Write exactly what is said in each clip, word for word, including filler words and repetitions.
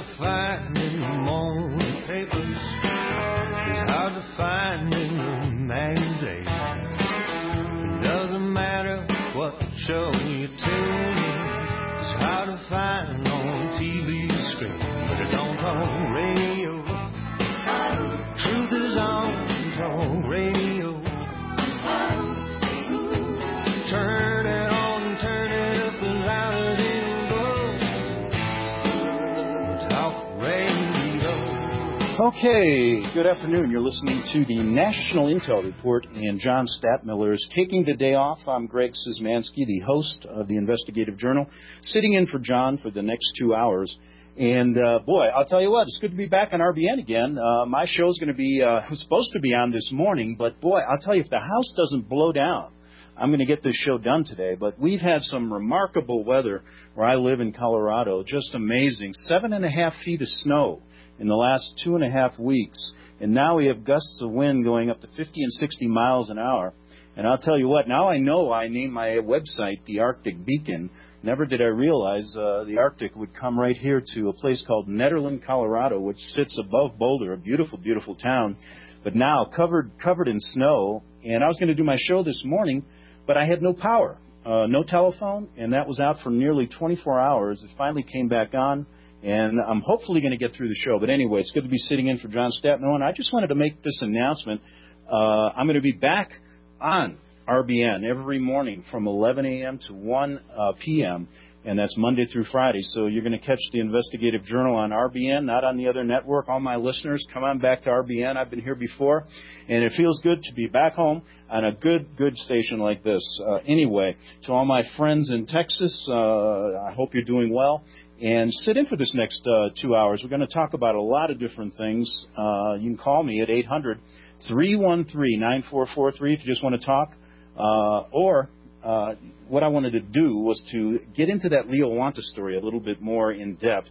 to find in the morning papers. It's hard to find in the magazines. It doesn't matter what show you tune in. It's hard to find on T V screen, but it don't on radio. Truth is on talk radio. Turn it on, turn it up as loud as it goes. Talk radio. Okay, good afternoon. You're listening to the National Intel Report, and John Stadtmiller is taking the day off. I'm Greg Szymanski, the host of the Investigative Journal, sitting in for John for the next two hours. And, uh, boy, I'll tell you what, it's good to be back on R B N again. Uh, my show's going to be, uh, supposed to be on this morning, but, boy, I'll tell you, if the house doesn't blow down, I'm going to get this show done today. But we've had some remarkable weather where I live in Colorado, just amazing. Seven and a half feet of snow in the last two and a half weeks. And now we have gusts of wind going up to fifty and sixty miles an hour. And I'll tell you what, now I know I named my website the Arctic Beacon. Never did I realize uh, the Arctic would come right here to a place called Nederland, Colorado, which sits above Boulder, a beautiful, beautiful town, but now covered covered in snow. And I was going to do my show this morning, but I had no power, uh, no telephone, and that was out for nearly twenty-four hours. It finally came back on, and I'm hopefully going to get through the show. But anyway, it's good to be sitting in for John Stadtmiller, and I just wanted to make this announcement. Uh, I'm going to be back on R B N every morning from eleven a.m. to one p.m., and that's Monday through Friday. So you're going to catch the Investigative Journal on R B N, not on the other network. All my listeners, come on back to R B N. I've been here before, and it feels good to be back home on a good, good station like this. Uh, anyway, to all my friends in Texas, uh, I hope you're doing well. And sit in for this next uh, two hours. We're going to talk about a lot of different things. Uh, you can call me at eight hundred, three one three, nine four four three if you just want to talk. Uh, or uh, what I wanted to do was to get into that Leo Wanta story a little bit more in depth,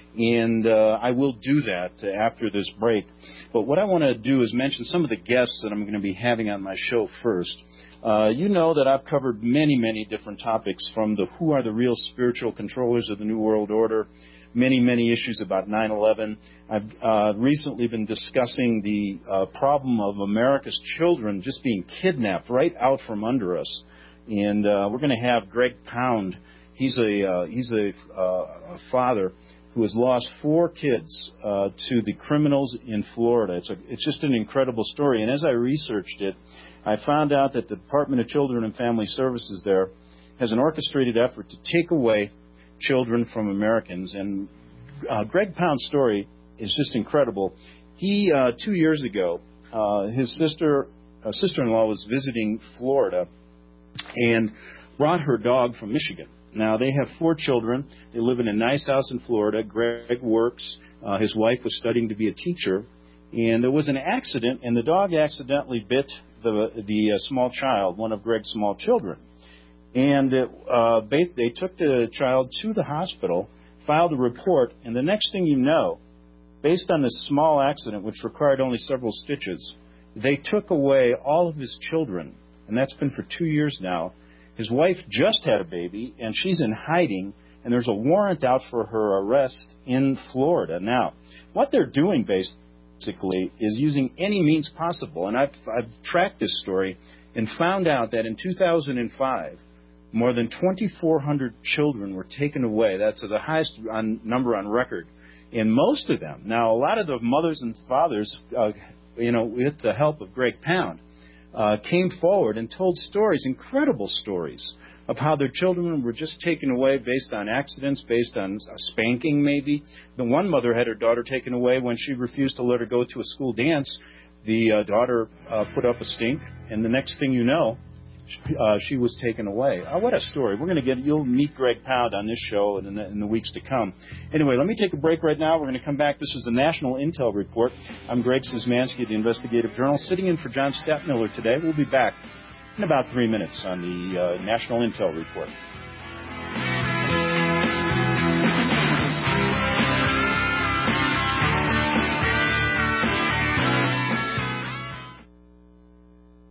and uh, I will do that after this break. But what I want to do is mention some of the guests that I'm going to be having on my show first. Uh, you know that I've covered many, many different topics, from the who are the real spiritual controllers of the New World Order, many, many issues about nine eleven. I've uh, recently been discussing the uh, problem of America's children just being kidnapped right out from under us. And uh, we're going to have Greg Pound. He's a uh, he's a, uh, a father who has lost four kids uh, to the criminals in Florida. It's a, it's just an incredible story. And as I researched it, I found out that the Department of Children and Family Services there has an orchestrated effort to take away children from Americans. And uh, Greg Pound's story is just incredible. He, uh, two years ago, uh, his sister, uh, sister-in-law was visiting Florida and brought her dog from Michigan. Now, they have four children. They live in a nice house in Florida. Greg works. Uh, his wife was studying to be a teacher. And there was an accident, and the dog accidentally bit the, the uh, small child, one of Greg's small children. And it, uh, they took the child to the hospital, filed a report, and the next thing you know, based on this small accident, which required only several stitches, they took away all of his children. And that's been for two years now. His wife just had a baby, and she's in hiding, and there's a warrant out for her arrest in Florida. Now, what they're doing basically is using any means possible, and I've, I've tracked this story and found out that in two thousand five, more than twenty-four hundred children were taken away. That's the highest on, number on record. And most of them, now a lot of the mothers and fathers, uh, you know, with the help of Greg Pound, uh, came forward and told stories, incredible stories, of how their children were just taken away based on accidents, based on spanking maybe. The one mother had her daughter taken away when she refused to let her go to a school dance. The uh, daughter uh, put up a stink, and the next thing you know, Uh, she was taken away. Uh, what a story. We're going to get, you'll meet Greg Pound on this show in the, in the weeks to come. Anyway, let me take a break right now. We're going to come back. This is the National Intel Report. I'm Greg Szymanski of the Investigative Journal, sitting in for John Stadtmiller today. We'll be back in about three minutes on the uh, National Intel Report.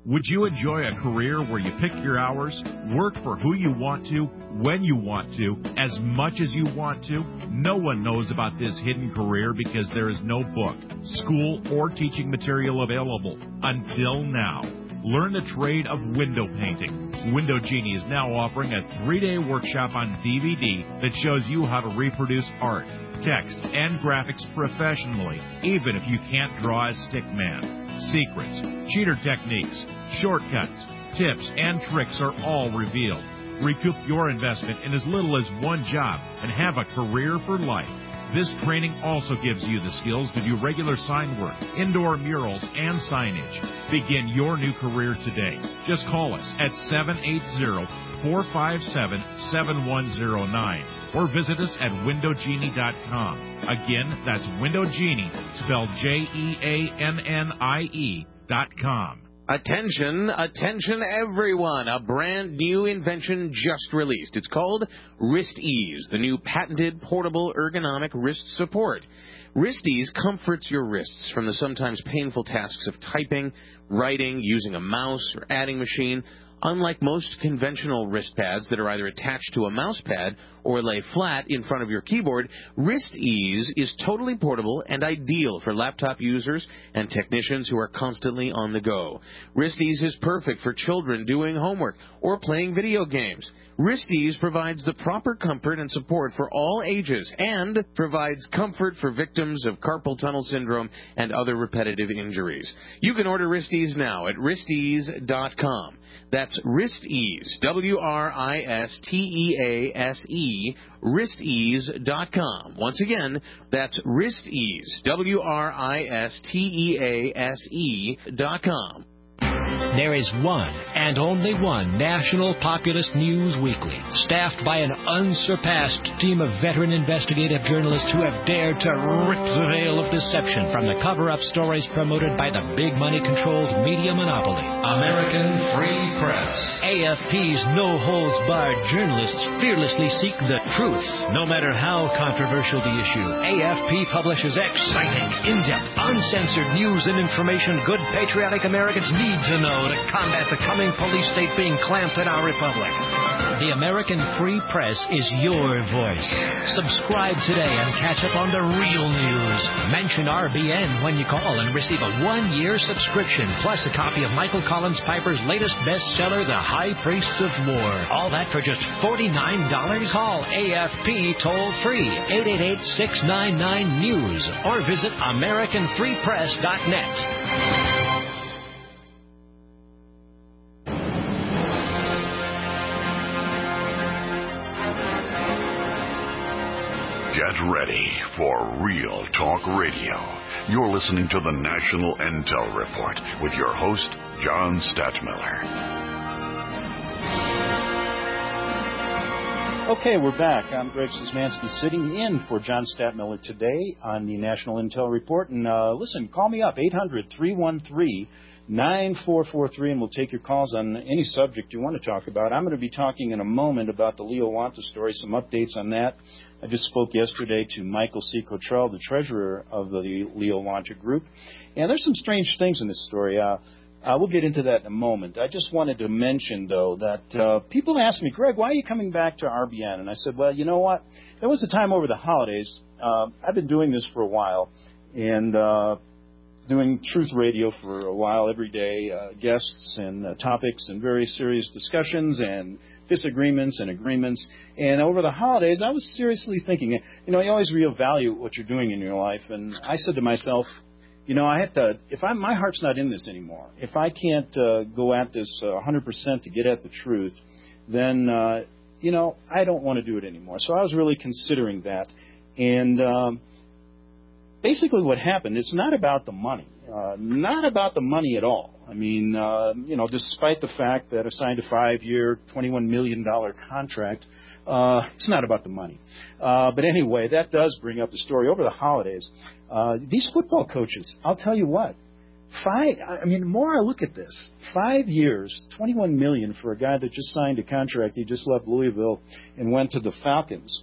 Would you enjoy a career where you pick your hours, work for who you want to, when you want to, as much as you want to? No one knows about this hidden career because there is no book, school, or teaching material available until now. Learn the trade of window painting. Window Genie is now offering a three-day workshop on D V D that shows you how to reproduce art, text, and graphics professionally, even if you can't draw a stick man. Secrets, cheater techniques, shortcuts, tips, and tricks are all revealed. Recoup your investment in as little as one job and have a career for life. This training also gives you the skills to do regular sign work, indoor murals, and signage. Begin your new career today. Just call us at seven eight zero, four five seven, seven one zero nine or visit us at window genie dot com. Again, that's Window Genie, spelled J E A N N I E dot com. Attention, attention everyone. A brand new invention just released. It's called Wrist Ease, the new patented portable ergonomic wrist support. Wrist Ease comforts your wrists from the sometimes painful tasks of typing, writing, using a mouse, or adding machine. Unlike most conventional wrist pads that are either attached to a mouse pad or lay flat in front of your keyboard, Wrist Ease is totally portable and ideal for laptop users and technicians who are constantly on the go. Wrist Ease is perfect for children doing homework or playing video games. Wrist Ease provides the proper comfort and support for all ages and provides comfort for victims of carpal tunnel syndrome and other repetitive injuries. You can order Wrist Ease now at wrist ease dot com. That's Wrist Ease, W R I S T E A S E, wrist ease dot com. Once again, that's Wrist Ease, W R I S T E A S E dot com. There is one and only one National Populist News Weekly, staffed by an unsurpassed team of veteran investigative journalists who have dared to rip the veil of deception from the cover-up stories promoted by the big money-controlled media monopoly. American Free Press. A F P's no-holds-barred journalists fearlessly seek the truth, no matter how controversial the issue. A F P publishes exciting, in-depth, uncensored news and information good patriotic Americans need to know to combat the coming police state being clamped in our republic. The American Free Press is your voice. Subscribe today and catch up on the real news. Mention R B N when you call and receive a one-year subscription, plus a copy of Michael Collins Piper's latest bestseller, The High Priests of War. All that for just forty-nine dollars. Call A F P toll-free, eight eight eight, six nine nine, news, or visit american free press dot net. Get ready for Real Talk Radio. You're listening to the National Intel Report with your host, John Stadtmiller. Okay, we're back. I'm Greg Szymanski, sitting in for John Stadtmiller today on the National Intel Report. And uh, listen, call me up, eight hundred, three one three, nine four four three, and we'll take your calls on any subject you want to talk about. I'm going to be talking in a moment about the Leo Wanta story, some updates on that. I just spoke yesterday to Michael C. Cottrell, the treasurer of the Leo Wanta Group. And there's some strange things in this story. Uh, uh, we'll get into that in a moment. I just wanted to mention, though, that uh, people ask me, Greg, why are you coming back to R B N? And I said, well, you know what? There was a time over the holidays. Uh, I've been doing this for a while, and uh, doing Truth Radio for a while every day, uh, guests and uh, topics and very serious discussions and disagreements and agreements. And over the holidays, I was seriously thinking, you know, you always reevaluate what you're doing in your life. And I said to myself, you know, I have to, if I'm, my heart's not in this anymore, if I can't uh, go at this uh, one hundred percent to get at the truth, then, uh, you know, I don't want to do it anymore. So I was really considering that. And um, basically what happened, it's not about the money, uh, not about the money at all. I mean, uh, you know, despite the fact that I signed a five-year, twenty-one million dollars contract, uh, it's not about the money. Uh, but anyway, that does bring up the story. Over the holidays, uh, these football coaches, I'll tell you what, five, I mean, the more I look at this, five years, twenty-one million dollars for a guy that just signed a contract. He just left Louisville and went to the Falcons.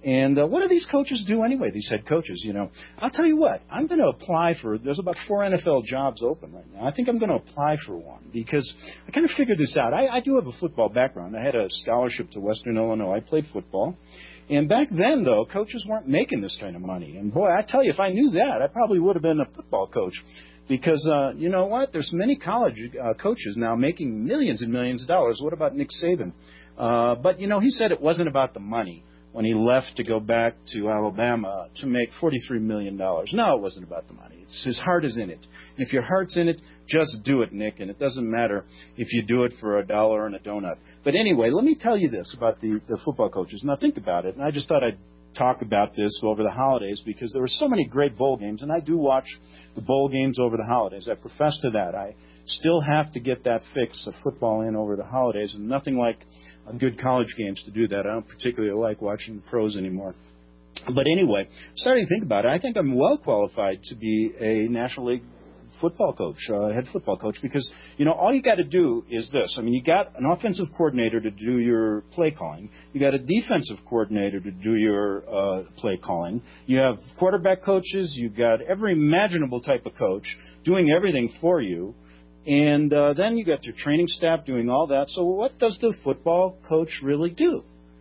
And uh, what do these coaches do anyway, these head coaches? You know, I'll tell you what, I'm going to apply for, there's about four N F L jobs open right now. I think I'm going to apply for one because I kind of figured this out. I, I do have a football background. I had a scholarship to Western Illinois. I played football. And back then, though, coaches weren't making this kind of money. And, boy, I tell you, if I knew that, I probably would have been a football coach. Because, uh, you know what, there's many college uh, coaches now making millions and millions of dollars. What about Nick Saban? Uh, but, you know, he said it wasn't about the money when he left to go back to Alabama to make forty-three million dollars. No, it wasn't about the money. It's his heart is in it. And if your heart's in it, just do it, Nick. And it doesn't matter if you do it for a dollar and a donut. But anyway, let me tell you this about the, the football coaches. Now, think about it. And I just thought I'd talk about this over the holidays because there were so many great bowl games. And I do watch the bowl games over the holidays. I profess to that. I still have to get that fix of football in over the holidays, and nothing like good college games to do that. I don't particularly like watching the pros anymore. But anyway, starting to think about it, I think I'm well qualified to be a National League football coach, uh, head football coach, because, you know, all you got to do is this. I mean, you got an offensive coordinator to do your play calling. You got a defensive coordinator to do your uh, play calling. You have quarterback coaches. You've got every imaginable type of coach doing everything for you. And uh, then you got your training staff doing all that. So what does the football coach really do?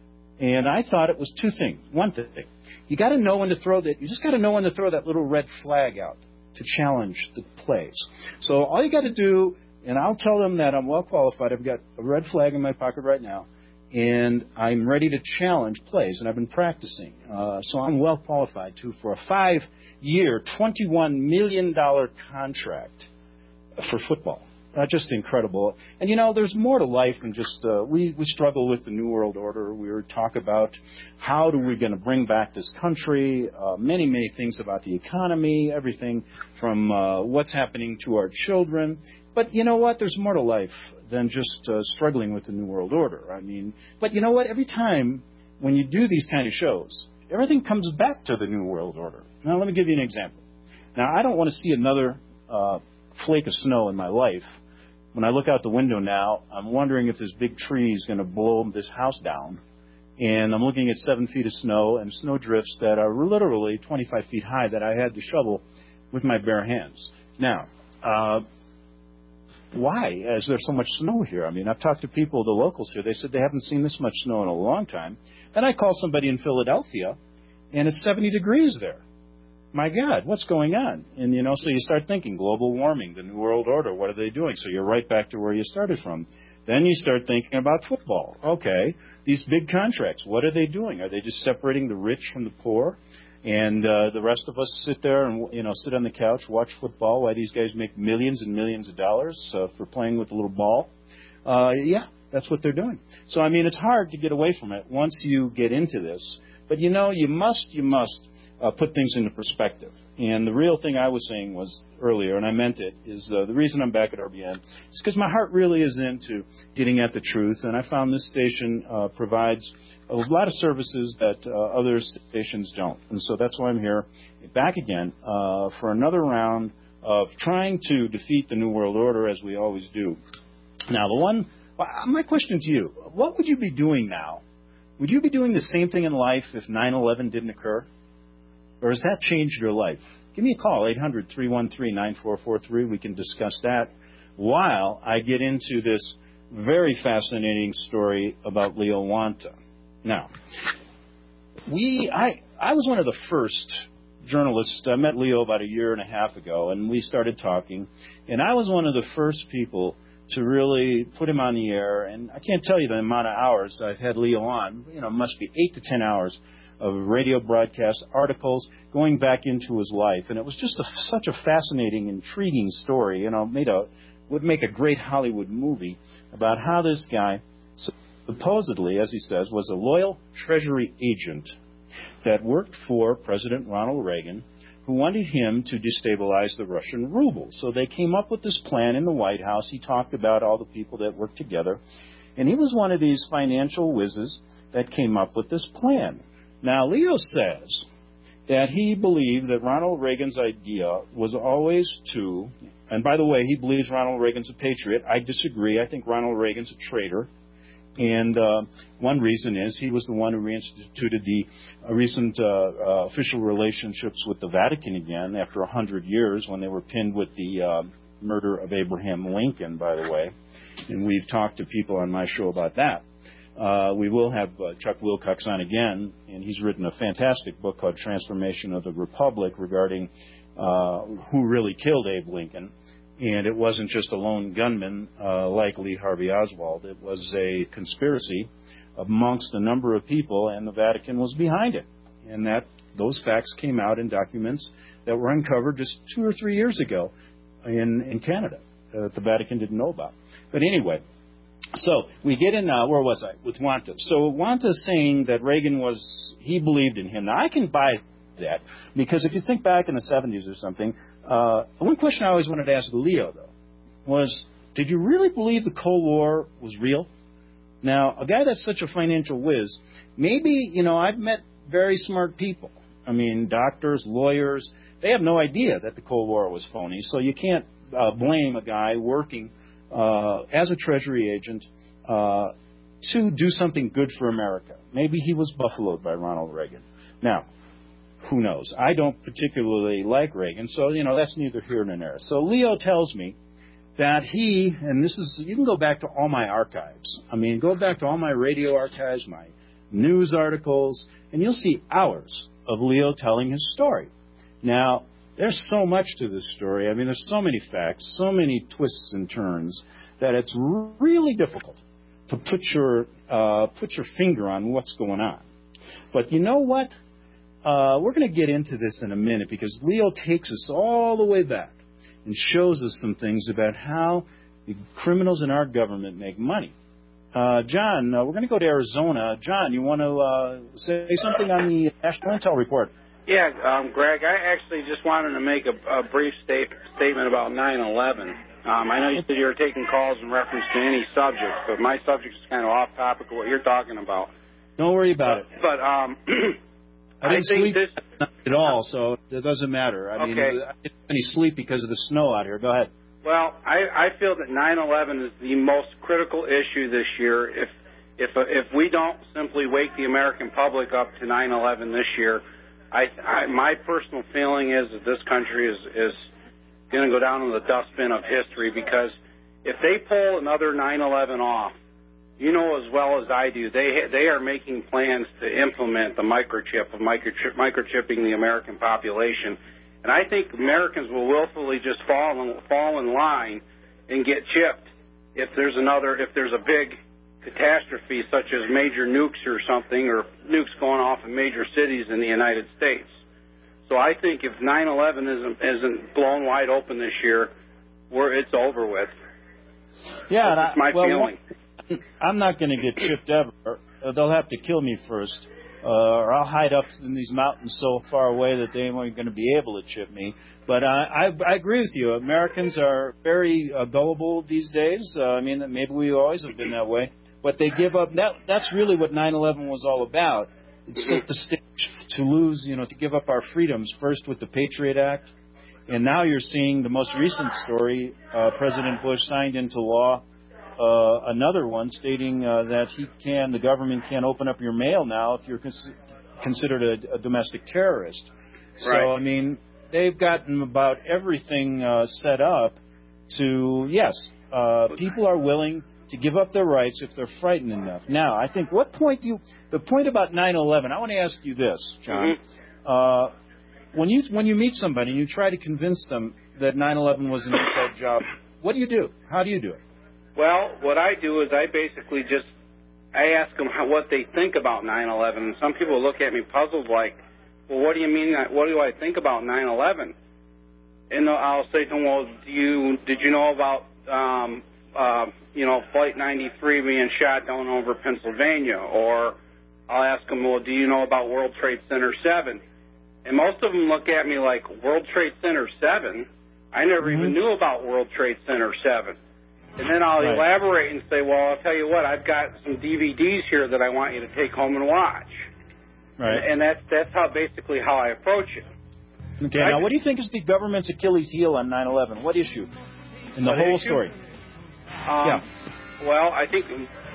And I thought it was two things. One thing, you got to know when to throw that. You just got to know when to throw that little red flag out to challenge the plays. So all you got to do, and I'll tell them that I'm well qualified. I've got a red flag in my pocket right now, and I'm ready to challenge plays, and I've been practicing. Uh, so I'm well qualified to for a five-year, twenty-one million dollars contract for football. Uh, just incredible. And, you know, there's more to life than just, uh, we, we struggle with the New World Order. We were talk about how do we going to bring back this country, uh, many, many things about the economy, everything from uh, what's happening to our children. But you know what? There's more to life than just uh, struggling with the New World Order. I mean, but you know what? Every time when you do these kind of shows, everything comes back to the New World Order. Now, let me give you an example. Now, I don't want to see another uh, flake of snow in my life. When I look out the window now, I'm wondering if this big tree is going to blow this house down. And I'm looking at seven feet of snow and snow drifts that are literally twenty-five feet high that I had to shovel with my bare hands. Now, uh, why is there so much snow here? I mean, I've talked to people, the locals here. They said they haven't seen this much snow in a long time. Then I call somebody in Philadelphia, and it's seventy degrees there. My God, what's going on? And, you know, so you start thinking, global warming, the New World Order, what are they doing? So you're right back to where you started from. Then you start thinking about football. Okay, these big contracts, what are they doing? Are they just separating the rich from the poor? And uh, the rest of us sit there and, you know, sit on the couch, watch football while these guys make millions and millions of dollars uh, for playing with a little ball? Uh, yeah, that's what they're doing. So, I mean, it's hard to get away from it once you get into this. But, you know, you must, you must. Uh, put things into perspective. And the real thing I was saying was earlier, and I meant it, is uh, the reason I'm back at R B N is because my heart really is into getting at the truth. And I found this station uh, provides a lot of services that uh, other stations don't. And so that's why I'm here back again uh, for another round of trying to defeat the New World Order as we always do. Now, the one, my question to you, what would you be doing now? Would you be doing the same thing in life if nine eleven didn't occur? Or has that changed your life? Give me a call, eight hundred, three one three, nine four four three. We can discuss that while I get into this very fascinating story about Leo Wanta. Now, we, I, I was one of the first journalists. I met Leo about a year and a half ago, and we started talking. And I was one of the first people to really put him on the air. And I can't tell you the amount of hours I've had Leo on. You know, it must be eight to ten hours of radio broadcasts, articles, going back into his life. And it was just a, such a fascinating, intriguing story. You know, made a, would make a great Hollywood movie about how this guy supposedly, as he says, was a loyal Treasury agent that worked for President Ronald Reagan, who wanted him to destabilize the Russian ruble. So they came up with this plan in the White House. He talked about all the people that worked together. And he was one of these financial whizzes that came up with this plan. Now, Leo says that he believed that Ronald Reagan's idea was always to, and by the way, he believes Ronald Reagan's a patriot. I disagree. I think Ronald Reagan's a traitor. And uh, one reason is he was the one who reinstituted the uh, recent uh, uh, official relationships with the Vatican again after one hundred years when they were pinned with the uh, murder of Abraham Lincoln, by the way. And we've talked to people on my show about that. Uh, we will have uh, Chuck Wilcox on again, and he's written a fantastic book called Transformation of the Republic regarding uh, who really killed Abe Lincoln. And it wasn't just a lone gunman uh, like Lee Harvey Oswald. It was a conspiracy amongst a number of people, and the Vatican was behind it. And that those facts came out in documents that were uncovered just two or three years ago in, in Canada that the Vatican didn't know about. But anyway, so we get in, uh, where was I? With Wanta. So Wanta's saying that Reagan was, he believed in him. Now, I can buy that, because if you think back in the seventies or something, uh, one question I always wanted to ask Leo, though, was, did you really believe the Cold War was real? Now, a guy that's such a financial whiz, maybe, you know, I've met very smart people. I mean, doctors, lawyers, they have no idea that the Cold War was phony, so you can't uh, blame a guy working uh, as a Treasury agent uh, to do something good for America. Maybe he was buffaloed by Ronald Reagan. Now, who knows? I don't particularly like Reagan, so, you know, that's neither here nor there. So Leo tells me that he, and this is, you can go back to all my archives. I mean, go back to all my radio archives, my news articles, and you'll see hours of Leo telling his story. Now, there's so much to this story. I mean, there's so many facts, so many twists and turns, that it's really difficult to put your uh, put your finger on what's going on. But you know what? Uh, we're going to get into this in a minute, because Leo takes us all the way back and shows us some things about how the criminals in our government make money. Uh, John, uh, we're going to go to Arizona. John, you want to uh, say something on the National Intel Report? Yeah, um, Greg, I actually just wanted to make a, a brief state, statement about nine eleven. Um, I know you said you were taking calls in reference to any subject, but my subject is kind of off topic of what you're talking about. Don't worry about it. But um, I didn't I sleep this... at all, so it doesn't matter. I mean, okay. I didn't have any sleep because of the snow out here. Go ahead. Well, I, I feel that nine eleven is the most critical issue this year. If if if we don't simply wake the American public up to nine eleven this year, I, I my personal feeling is that this country is is going to go down in the dustbin of history, because if they pull another nine eleven off, you know as well as I do, they they are making plans to implement the microchip of microchip, microchipping the American population. And I think Americans will willfully just fall in, fall in line and get chipped if there's another, if there's a big catastrophe such as major nukes or something, or nukes going off in major cities in the United States. So I think if nine eleven isn't, isn't blown wide open this year, we're, it's over with. Yeah, that's and I, my well, feeling. I'm not going to get chipped ever. They'll have to kill me first. Uh, or I'll hide up in these mountains so far away that they ain't going to be able to chip me. But uh, I, I agree with you. Americans are very uh, gullible these days. Uh, I mean, maybe we always have been that way. But they give up. That, that's really what nine eleven was all about. It set the stage to lose, you know, to give up our freedoms, first with the Patriot Act. And now you're seeing the most recent story. Uh, President Bush signed into law Uh, another one stating uh, that he can, the government can open up your mail now if you're cons- considered a, a domestic terrorist. So, right. I mean, they've gotten about everything uh, set up to, yes, uh, people are willing to give up their rights if they're frightened enough. Now, I think what point do you, the point about nine eleven, I want to ask you this, John. Mm-hmm. Uh, when you when you meet somebody and you try to convince them that nine eleven was an inside job, what do you do? How do you do it? Well, what I do is I basically just, I ask them how, what they think about nine eleven. And some people look at me puzzled like, well, what do you mean, what do I think about nine eleven? And I'll say to them, well, do you, did you know about, um, uh, you know, Flight ninety-three being shot down over Pennsylvania? Or I'll ask them, well, do you know about World Trade Center seven? And most of them look at me like, World Trade Center seven? I never mm-hmm. even knew about World Trade Center seven. And then I'll right. elaborate and say, well, I'll tell you what, I've got some D V Ds here that I want you to take home and watch. Right. And, and that's that's how basically how I approach it. Okay, I now what do you think is the government's Achilles heel on nine eleven? What issue in the what whole issue? story? Um, yeah. Well, I think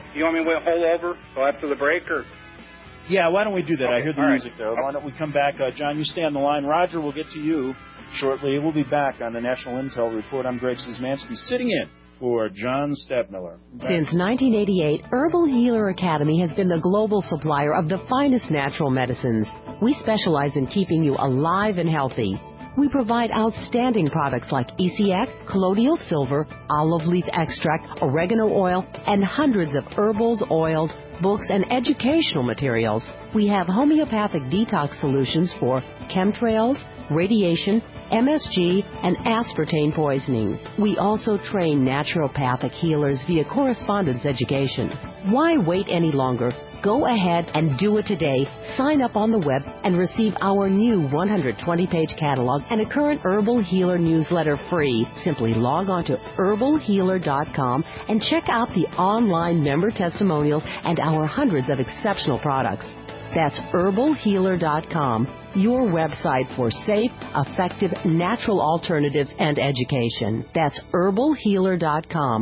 Do you want me to hold over till after the break, or? Yeah, why don't we do that? Okay, I hear the all music right. there. Why don't we come back? Uh, John, you stay on the line. Roger, we'll get to you shortly. We'll be back on the National Intel Report. I'm Greg Szymanski, sitting in for John Stadtmiller. Since nineteen eighty-eight, Herbal Healer Academy has been the global supplier of the finest natural medicines. We specialize in keeping you alive and healthy. We provide outstanding products like E C X, colloidal silver, olive leaf extract, oregano oil, and hundreds of herbals, oils, books, and educational materials. We have homeopathic detox solutions for chemtrails, radiation, M S G, and aspartame poisoning. We also train naturopathic healers via correspondence education. Why wait any longer? Go ahead and do it today. Sign up on the web and receive our new one hundred twenty page catalog and a current Herbal Healer newsletter free. Simply log on to herbal healer dot com and check out the online member testimonials and our hundreds of exceptional products. That's herbal healer dot com, your website for safe, effective, natural alternatives and education. That's herbal healer dot com.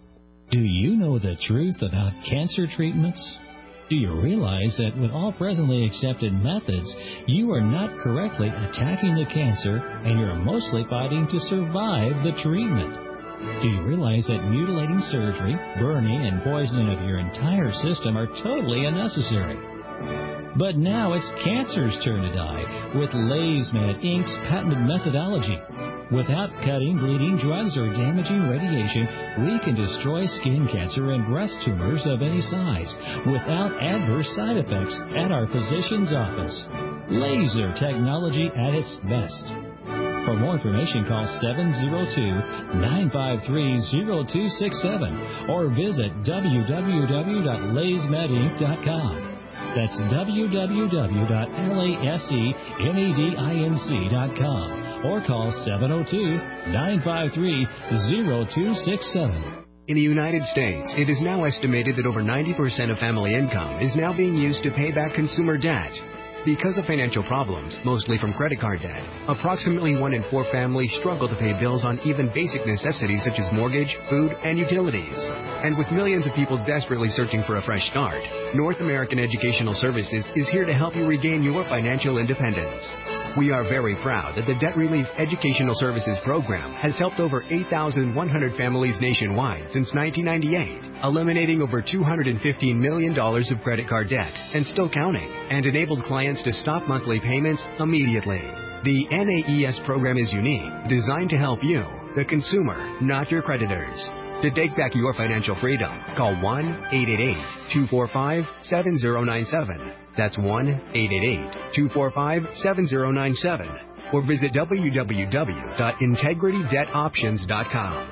Do you know the truth about cancer treatments? Do you realize that with all presently accepted methods, you are not correctly attacking the cancer and you're mostly fighting to survive the treatment? Do you realize that mutilating surgery, burning, and poisoning of your entire system are totally unnecessary? But now it's cancer's turn to die with LaysMed Incorporated's patented methodology. Without cutting, bleeding, drugs, or damaging radiation, we can destroy skin cancer and breast tumors of any size without adverse side effects at our physician's office. Laser technology at its best. For more information, call seven oh two, nine five three, oh two six seven or visit w w w dot lays med inc dot com. That's w w w dot laysmedinc dot com. Or call seven oh two, nine five three, oh two six seven. In the United States, it is now estimated that over ninety percent of family income is now being used to pay back consumer debt. Because of financial problems, mostly from credit card debt, approximately one in four families struggle to pay bills on even basic necessities such as mortgage, food, and utilities. And with millions of people desperately searching for a fresh start, North American Educational Services is here to help you regain your financial independence. We are very proud that the Debt Relief Educational Services Program has helped over eight thousand one hundred families nationwide since nineteen ninety-eight, eliminating over two hundred fifteen million dollars of credit card debt and still counting, and enabled clients to stop monthly payments immediately. The N A E S program is unique, designed to help you, the consumer, not your creditors. To take back your financial freedom, call one eight eight eight, two four five, seven zero nine seven. That's one eight eight eight, two four five, seven zero nine seven. Or visit w w w dot integrity debt options dot com.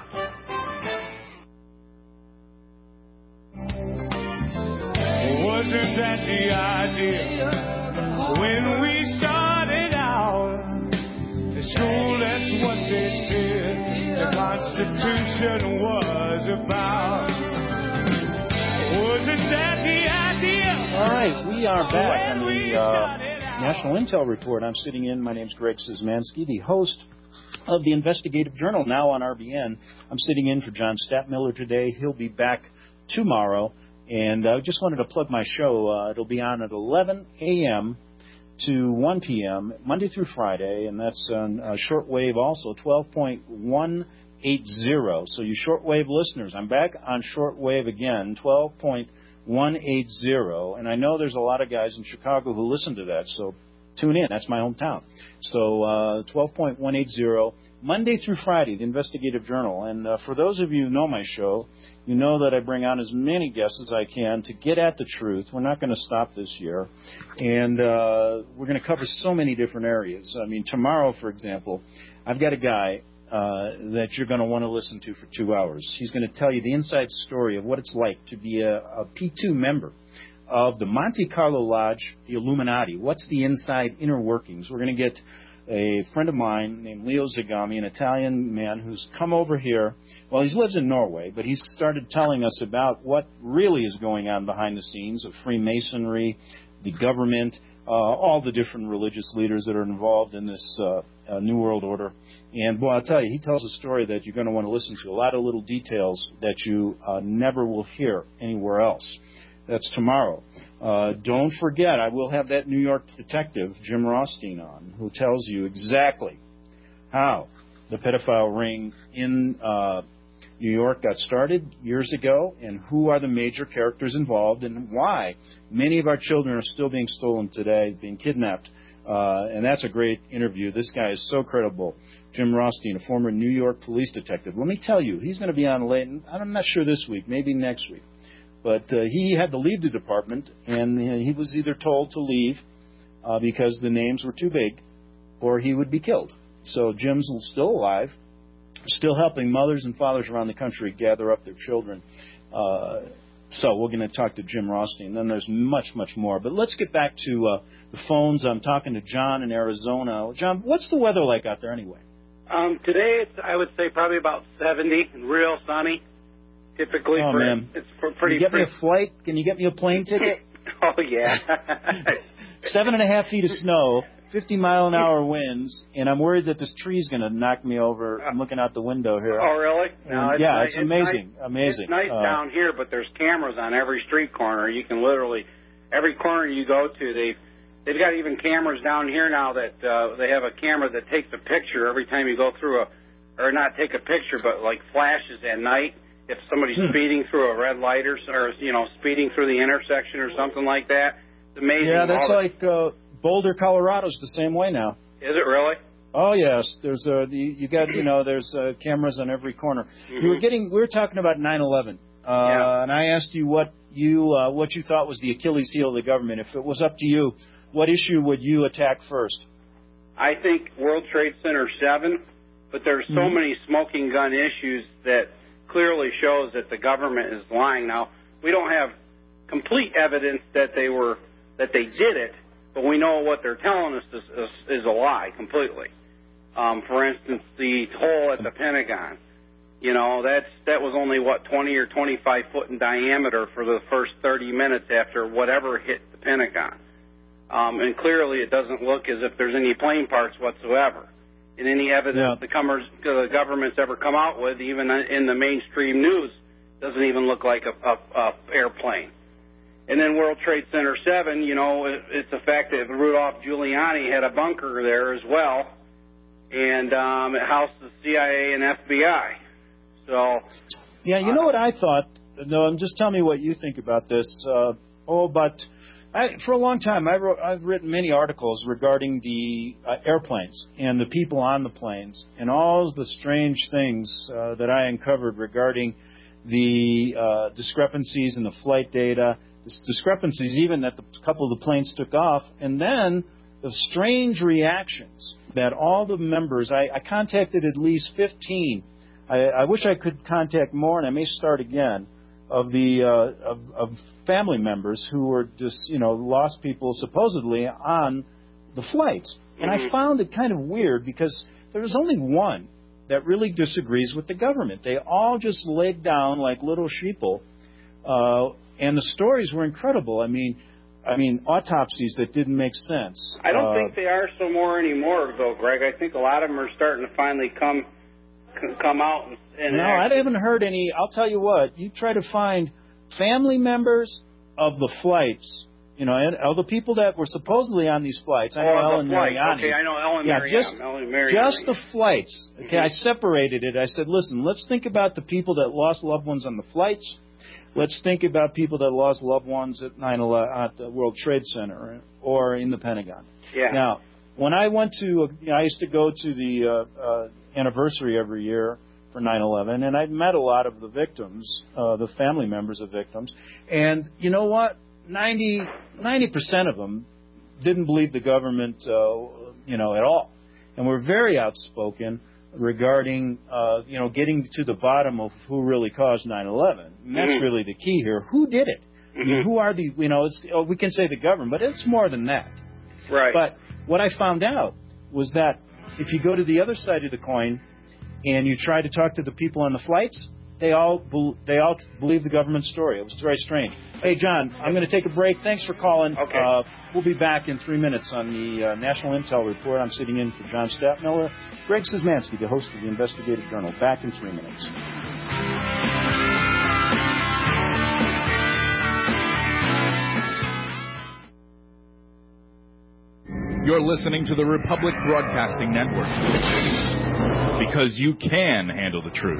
Wasn't that the idea when we started out? In school, that's what they said the Constitution was about. Wasn't that the idea? All right, we are back on the uh, National Intel Report. I'm sitting in. My name's Greg Szymanski, the host of the Investigative Journal, now on R B N. I'm sitting in for John Stadtmiller today. He'll be back tomorrow. And I uh, just wanted to plug my show. Uh, it'll be on at eleven a.m. to one p.m., Monday through Friday, and that's on uh, shortwave also, twelve point one eighty. So you shortwave listeners, I'm back on shortwave again, twelve point one eighty. And I know there's a lot of guys in Chicago who listen to that, so tune in. That's my hometown. So uh, twelve point one eighty, Monday through Friday, the Investigative Journal. And uh, for those of you who know my show, you know that I bring on as many guests as I can to get at the truth. We're not going to stop this year. And uh, we're going to cover so many different areas. I mean, tomorrow, for example, I've got a guy uh, that you're going to want to listen to for two hours. He's going to tell you the inside story of what it's like to be a, a P two member of the Monte Carlo Lodge, the Illuminati. What's the inside inner workings? We're going to get a friend of mine named Leo Zagami, an Italian man who's come over here. Well, he lives in Norway, but he's started telling us about what really is going on behind the scenes of Freemasonry, the government, uh, all the different religious leaders that are involved in this uh, uh, New World Order. And, boy, I'll tell you, he tells a story that you're going to want to listen to, a lot of little details that you uh, never will hear anywhere else. That's tomorrow. Uh, don't forget, I will have that New York detective, Jim Rothstein, on, who tells you exactly how the pedophile ring in uh, New York got started years ago and who are the major characters involved and why many of our children are still being stolen today, being kidnapped. Uh, and that's a great interview. This guy is so credible. Jim Rothstein, a former New York police detective. Let me tell you, he's going to be on late. I'm not sure this week, maybe next week. But uh, he had to leave the department, and he was either told to leave uh, because the names were too big, or he would be killed. So Jim's still alive, still helping mothers and fathers around the country gather up their children. Uh, so we're going to talk to Jim Rothstein. Then there's much, much more. But let's get back to uh, the phones. I'm talking to John in Arizona. John, what's the weather like out there anyway? Um, today, it's, I would say probably about seventy and real sunny. Typically, oh, for, man. it's for pretty. Can you get pretty... me a flight? Can you get me a plane ticket? Oh, yeah. Seven and a half feet of snow, fifty mile an hour winds, and I'm worried that this tree's going to knock me over. I'm looking out the window here. Oh, really? No, it's yeah, nice. it's amazing. It's nice, amazing. It's nice uh, down here, but there's cameras on every street corner. You can literally, every corner you go to, they've, they've got even cameras down here now that uh, they have a camera that takes a picture every time you go through a, or not take a picture, but like flashes at night. If somebody's hmm. speeding through a red light or, or, you know, speeding through the intersection or something like that, it's amazing. Yeah, that's the, like uh, Boulder, Colorado's the same way now. Is it really? Oh yes, there's a you, you got you know there's uh, cameras on every corner. Mm-hmm. You were getting we were talking about nine eleven, uh, yeah. and I asked you what you uh, what you thought was the Achilles heel of the government. If it was up to you, what issue would you attack first? I think World Trade Center seven, but there's so mm-hmm. many smoking gun issues that clearly shows that the government is lying. Now, we don't have complete evidence that they were that they did it, but we know what they're telling us is, is, is a lie completely. Um, for instance, the hole at the Pentagon. You know, that's that was only what twenty or twenty-five foot in diameter for the first thirty minutes after whatever hit the Pentagon. Um, and clearly, it doesn't look as if there's any plane parts whatsoever. And any evidence yeah. the, comers, the government's ever come out with, even in the mainstream news, doesn't even look like a, a, a airplane. And then World Trade Center seven, you know, it, it's the fact that Rudolph Giuliani had a bunker there as well, and um, it housed the C I A and F B I. So, yeah, you know uh, what I thought? No, just tell me what you think about this. Uh, oh, but I, for a long time, I wrote, I've written many articles regarding the uh, airplanes and the people on the planes and all the strange things uh, that I uncovered regarding the uh, discrepancies in the flight data, discrepancies even that the couple of the planes took off, and then the strange reactions that all the members, I, I contacted at least fifteen. I, I wish I could contact more, and I may start again, of the uh, of, of family members who were just, you know, lost people supposedly on the flights. And I found it kind of weird because there was only one that really disagrees with the government. They all just laid down like little sheeple, uh, and the stories were incredible. I mean, I mean, autopsies that didn't make sense. I don't uh, think they are so more anymore, though, Greg. I think a lot of them are starting to finally come come out and, and no, actually... I haven't heard any. I'll tell you what. You try to find family members of the flights, you know, and of the people that were supposedly on these flights. I know oh, Ellen Mariani. Okay, I know Ellen yeah, Mariani. just, Ellen Mariani. just the flights. Okay, mm-hmm. I separated it. I said, listen, let's think about the people that lost loved ones on the flights. Let's think about people that lost loved ones at nine eleven at the World Trade Center or in the Pentagon. Yeah. Now, when I went to, you know, I used to go to the uh, uh, anniversary every year for nine eleven, and I'd met a lot of the victims, uh, the family members of victims, and you know what? ninety percent of them didn't believe the government, uh, you know, at all, and were very outspoken regarding, uh, you know, getting to the bottom of who really caused nine eleven. And that's mm-hmm. really the key here. Who did it? Mm-hmm. I mean, who are the, you know, it's, oh, we can say the government, but it's more than that. Right. But what I found out was that if you go to the other side of the coin and you try to talk to the people on the flights, they all be- they all believe the government story. It was very strange. Hey, John, I'm going to take a break. Thanks for calling. Okay. Uh, we'll be back in three minutes on the uh, National Intel Report. I'm sitting in for John Stadtmiller. Greg Szymanski, the host of the Investigative Journal. Back in three minutes. You're listening to the Republic Broadcasting Network, because you can handle the truth.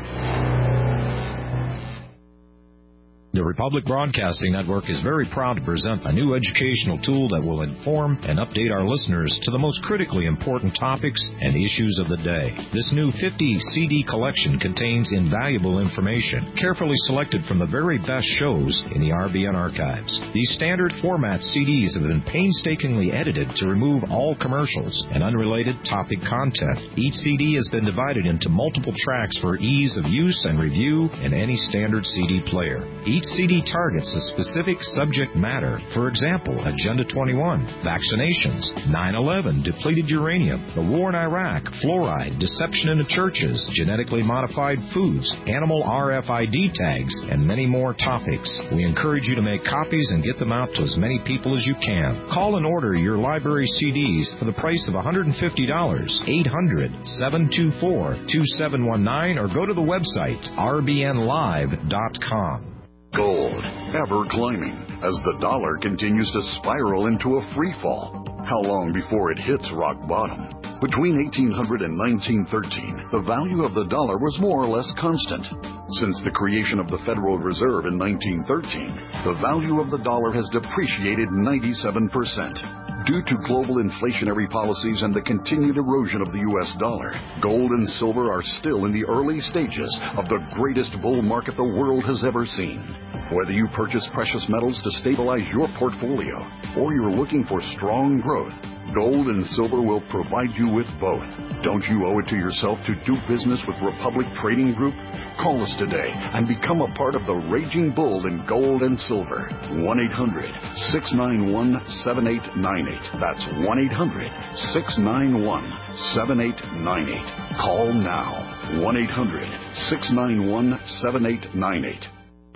The Republic Broadcasting Network is very proud to present a new educational tool that will inform and update our listeners to the most critically important topics and issues of the day. This new fifty C D collection contains invaluable information, carefully selected from the very best shows in the R B N archives. These standard format C Ds have been painstakingly edited to remove all commercials and unrelated topic content. Each C D has been divided into multiple tracks for ease of use and review in any standard C D player. Each C D targets a specific subject matter. For example, Agenda twenty-one, vaccinations, nine eleven, depleted uranium, the war in Iraq, fluoride, deception in the churches, genetically modified foods, animal R F I D tags, and many more topics. We encourage you to make copies and get them out to as many people as you can. Call and order your library C Ds for the price of one hundred fifty dollars, eight hundred, seven two four, two seven one nine, or go to the website r b n live dot com. Gold, ever climbing, as the dollar continues to spiral into a free fall. How long before it hits rock bottom? Between eighteen hundred and nineteen thirteen, the value of the dollar was more or less constant. Since the creation of the Federal Reserve in nineteen thirteen, the value of the dollar has depreciated ninety-seven percent. Due to global inflationary policies and the continued erosion of the U S dollar, gold and silver are still in the early stages of the greatest bull market the world has ever seen. Whether you purchase precious metals to stabilize your portfolio or you're looking for strong growth, gold and silver will provide you with both. Don't you owe it to yourself to do business with Republic Trading Group? Call us today and become a part of the raging bull in gold and silver. one eight hundred, six nine one, seven eight nine eight. That's one eight hundred, six nine one, seven eight nine eight. Call now. one eight hundred, six nine one, seven eight nine eight.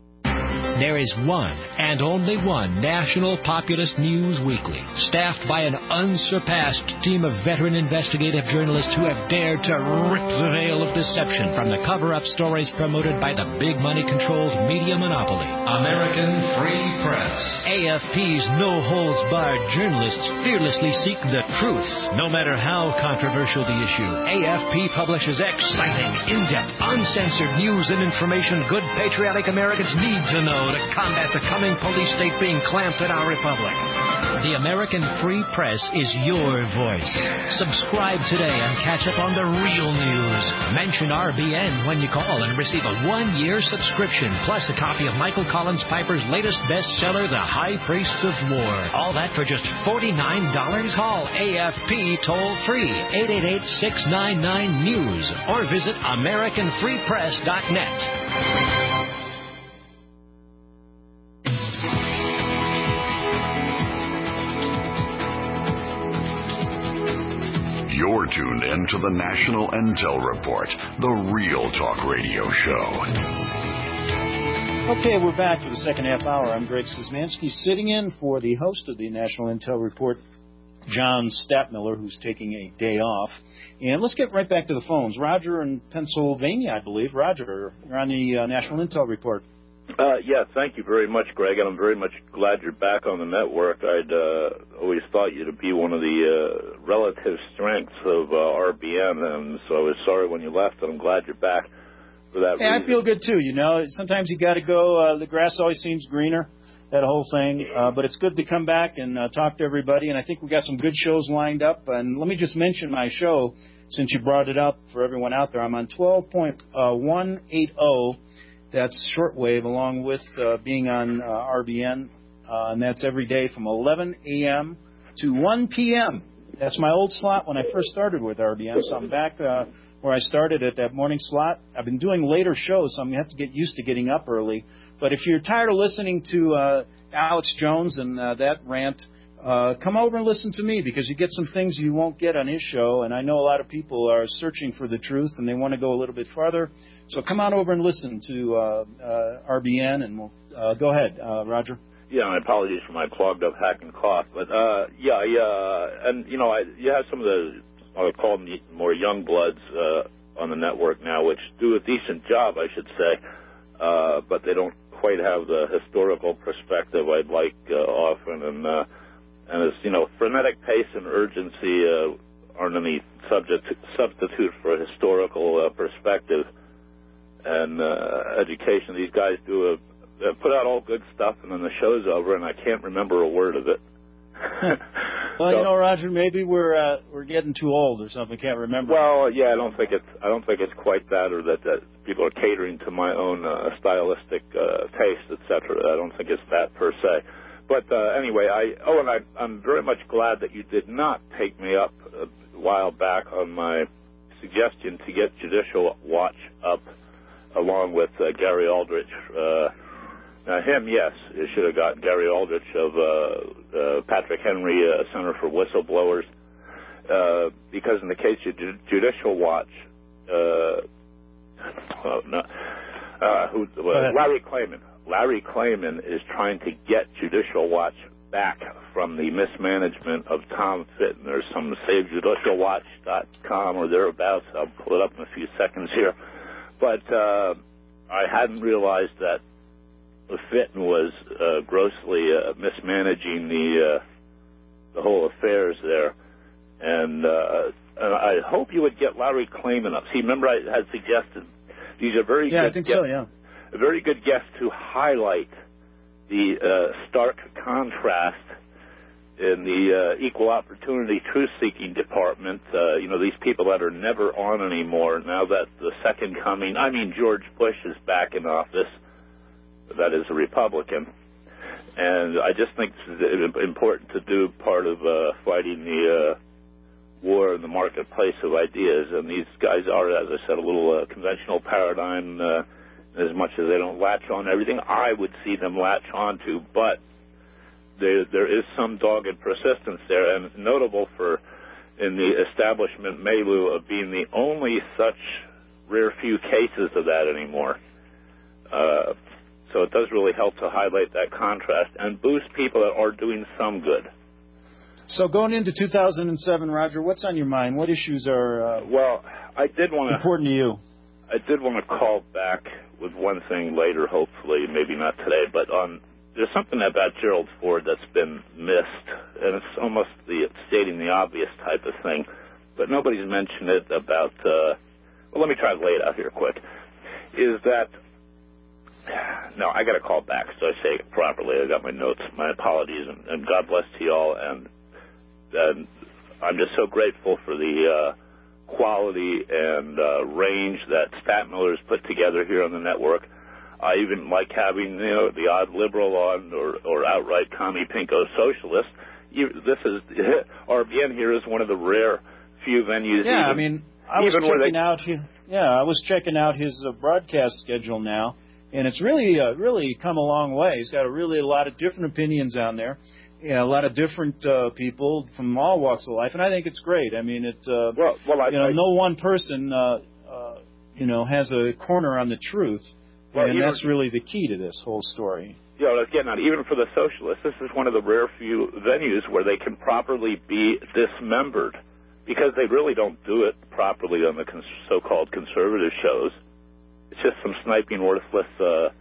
There is one and only one National Populist News Weekly, staffed by an unsurpassed team of veteran investigative journalists who have dared to rip the veil of deception from the cover-up stories promoted by the big money-controlled media monopoly, American Free Press. A F P's no-holds-barred journalists fearlessly seek the truth, no matter how controversial the issue. A F P publishes exciting, in-depth, uncensored news and information good patriotic Americans need to know to combat the coming police state being clamped in our republic. The American Free Press is your voice. Subscribe today and catch up on the real news. Mention R B N when you call and receive a one-year subscription, plus a copy of Michael Collins Piper's latest bestseller, The High Priests of War. All that for just forty-nine dollars. Call A F P toll-free, eight eight eight, six nine nine, news, or visit american free press dot net. You're tuned in to the National Intel Report, the Real Talk Radio Show. Okay, we're back for the second half hour. I'm Greg Szymanski, sitting in for the host of the National Intel Report, John Stadtmiller, who's taking a day off. And let's get right back to the phones. Roger in Pennsylvania, I believe. Roger, you're on the uh, National Intel Report. Uh, yeah, thank you very much, Greg, and I'm very much glad you're back on the network. I'd uh, always thought you to be one of the uh, relative strengths of uh, R B N, and so I was sorry when you left, and I'm glad you're back for that Yeah, reason. I feel good, too. You know, sometimes you got to go. Uh, the grass always seems greener, that whole thing. Uh, but it's good to come back and uh, talk to everybody, and I think we got some good shows lined up. And let me just mention my show, since you brought it up for everyone out there. I'm on twelve point one eighty. That's shortwave, along with uh, being on uh, R B N, uh, and that's every day from eleven a.m. to one p.m. That's my old slot when I first started with R B N, so I'm back uh, where I started at that morning slot. I've been doing later shows, so I'm going to have to get used to getting up early. But if you're tired of listening to uh, Alex Jones and uh, that rant, uh, come over and listen to me because you get some things you won't get on his show. And I know a lot of people are searching for the truth and they want to go a little bit farther. So come on over and listen to uh, uh, R B N, and we'll uh, go ahead, uh, Roger. Yeah, and apologies for my clogged up hacking cough, but uh, yeah, yeah, and you know, I, you have some of the I would call them more young bloods uh, on the network now, which do a decent job, I should say, uh, but they don't quite have the historical perspective I'd like uh, often, and uh, and it's you know, frenetic pace and urgency uh, aren't any subject substitute for a historical uh, perspective and uh, education. These guys do a uh, put out all good stuff, and then the show's over, and I can't remember a word of it. Well, so, you know, Roger, maybe we're uh, we're getting too old or something. Can't remember. Well, yeah, I don't think it's I don't think it's quite that, or that, that people are catering to my own uh, stylistic uh, taste, et cetera. I don't think it's that per se. But uh, anyway, I oh, and I, I'm very much glad that you did not take me up a while back on my suggestion to get Judicial Watch up along with uh, Gary Aldrich. Uh, Now, him, yes, you should have got Gary Aldrich of uh, uh, Patrick Henry uh, Center for Whistleblowers, uh, because in the case of Ju- Judicial Watch, uh, oh, no, uh, who, uh, Larry Klayman. Larry Klayman is trying to get Judicial Watch back from the mismanagement of Tom Fitton. There's some save judicial watch dot com or thereabouts. I'll pull it up in a few seconds here. But uh, I hadn't realized that Fitton was uh, grossly uh, mismanaging the uh, the whole affairs there, and, uh, and I hope you would get Larry Klayman up. See, remember I had suggested these are very yeah, good I think guests, so, yeah, a very good guest to highlight the uh, stark contrast in the uh, equal opportunity truth-seeking department. Uh, you know, these people that are never on anymore. Now that the second coming, I mean, George Bush is back in office. That is a Republican, and I just think it's important to do part of uh, fighting the uh, war in the marketplace of ideas. And these guys are, as I said, a little uh, conventional paradigm. Uh, as much as they don't latch on everything, I would see them latch on to, but there there is some dogged persistence there, and notable for in the establishment milieu of being the only such rare few cases of that anymore. Uh, So it does really help to highlight that contrast and boost people that are doing some good. So going into two thousand seven, Roger, what's on your mind? What issues are uh, well, I did want to important to you? I did want to call back with one thing later, hopefully, maybe not today, but on there's something about Gerald Ford that's been missed, and it's almost the stating the obvious type of thing, but nobody's mentioned it about. Uh, well, let me try to lay it out here quick. Is that No, I got to call back, so I say it properly. I got my notes. My apologies, and, and God bless to you all. And, and I'm just so grateful for the uh, quality and uh, range that Stat Miller's put together here on the network. I even like having you know the odd liberal on, or, or outright commie pinko socialist. You, this is R B N here is one of the rare few venues. Yeah, even, I mean, I was checking they, out. His, yeah, I was checking out his uh, broadcast schedule now. And it's really, uh, really come a long way. He's got a really a lot of different opinions on there, you know, a lot of different uh, people from all walks of life, and I think it's great. I mean, it. Uh, well, well, I, you know, I, no one person, uh, uh, you know, has a corner on the truth, well, and even, that's really the key to this whole story. Yeah, you know, let's get at even for the socialists, this is one of the rare few venues where they can properly be dismembered, because they really don't do it properly on the cons- so-called conservative shows. It's just some sniping, worthless, uh,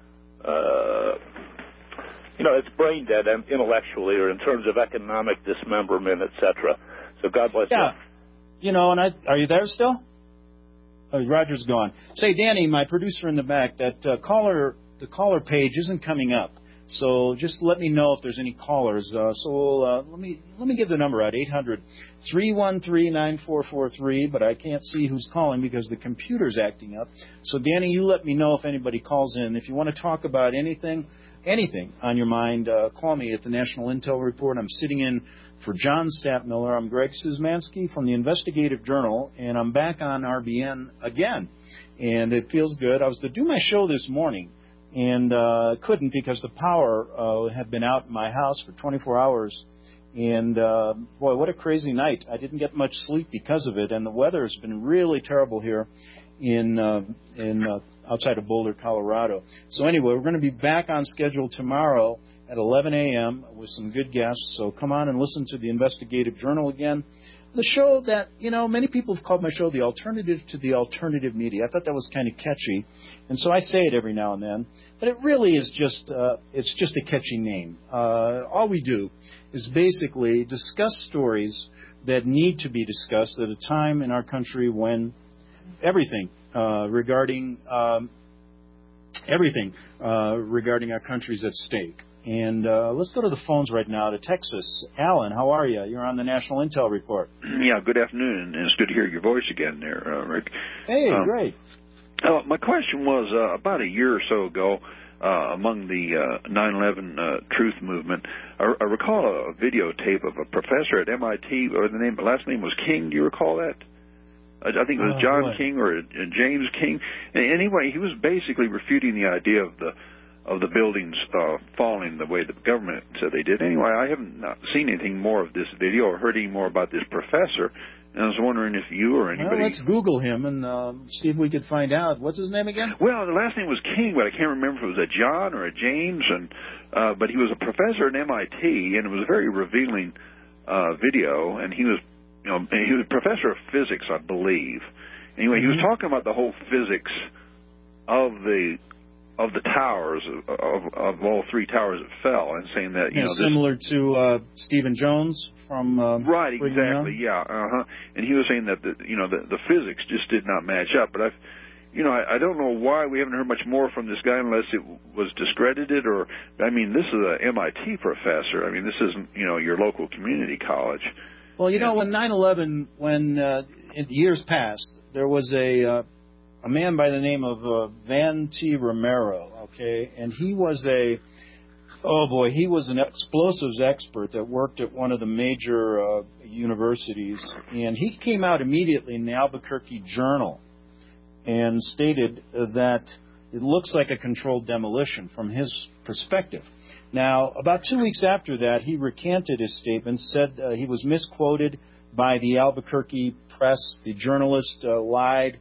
uh, you know, it's brain dead and intellectually or in terms of economic dismemberment, et cetera. So God bless yeah. you. You know, and I, are you there still? Oh, Roger's gone. Say, Danny, my producer in the back, that uh, caller, the caller page isn't coming up. So just let me know if there's any callers. Uh, so uh, let me let me give the number out, eight hundred, three one three, nine four four three, but I can't see who's calling because the computer's acting up. So, Danny, you let me know if anybody calls in. If you want to talk about anything, anything on your mind, uh, call me at the National Intel Report. I'm sitting in for John Stadtmiller. I'm Greg Szymanski from the Investigative Journal, and I'm back on R B N again. And it feels good. I was to do my show this morning, and uh, couldn't because the power uh, had been out in my house for twenty-four hours, And, uh, boy, what a crazy night. I didn't get much sleep because of it, and the weather has been really terrible here in uh, in uh, outside of Boulder, Colorado. So anyway, we're going to be back on schedule tomorrow at eleven a.m. with some good guests. So come on and listen to the Investigative Journal again. The show that, you know, many people have called my show the alternative to the alternative media. I thought that was kind of catchy, and so I say it every now and then. But it really is just, uh, it's just a catchy name. Uh, all we do is basically discuss stories that need to be discussed at a time in our country when everything uh, regarding um, everything uh, regarding our country is at stake. And uh, let's go to the phones right now to Texas. Alan, how are you? You're on the National Intel Report. Yeah, good afternoon, and it's good to hear your voice again there, uh, Rick. Hey, um, great. Uh, my question was, uh, about a year or so ago, uh, among the uh, nine eleven uh, truth movement, I, I recall a videotape of a professor at M I T, or the name, last name was King. Do you recall that? I, I think it was oh, John boy. King or uh, James King. And anyway, he was basically refuting the idea of the of the buildings uh, falling the way the government said they did. Anyway, I haven't not seen anything more of this video or heard any more about this professor, and I was wondering if you or anybody... Well, let's Google him and uh, see if we could find out. What's his name again? Well, the last name was King, but I can't remember if it was a John or a James, and uh, but he was a professor at M I T, and it was a very revealing uh, video, and he was, you know, he was a professor of physics, I believe. Anyway, mm-hmm. he was talking about the whole physics of the of the towers, of, of, of all three towers that fell, and saying that, you yeah, know... This, similar to uh, Stephen Jones from... Uh, right, exactly, yeah, uh-huh. And he was saying that, the, you know, the, the physics just did not match up, but I've... You know, I, I don't know why we haven't heard much more from this guy unless it was discredited or... I mean, this is an M I T professor. I mean, this isn't, you know, your local community college. Well, you yeah. know, when nine eleven, when uh, in years past, there was a... Uh, a man by the name of uh, Van T. Romero, okay, and he was a, oh boy, he was an explosives expert that worked at one of the major uh, universities, and he came out immediately in the Albuquerque Journal and stated that it looks like a controlled demolition from his perspective. Now, about two weeks after that, he recanted his statement, said uh, he was misquoted by the Albuquerque press, the journalist uh, lied,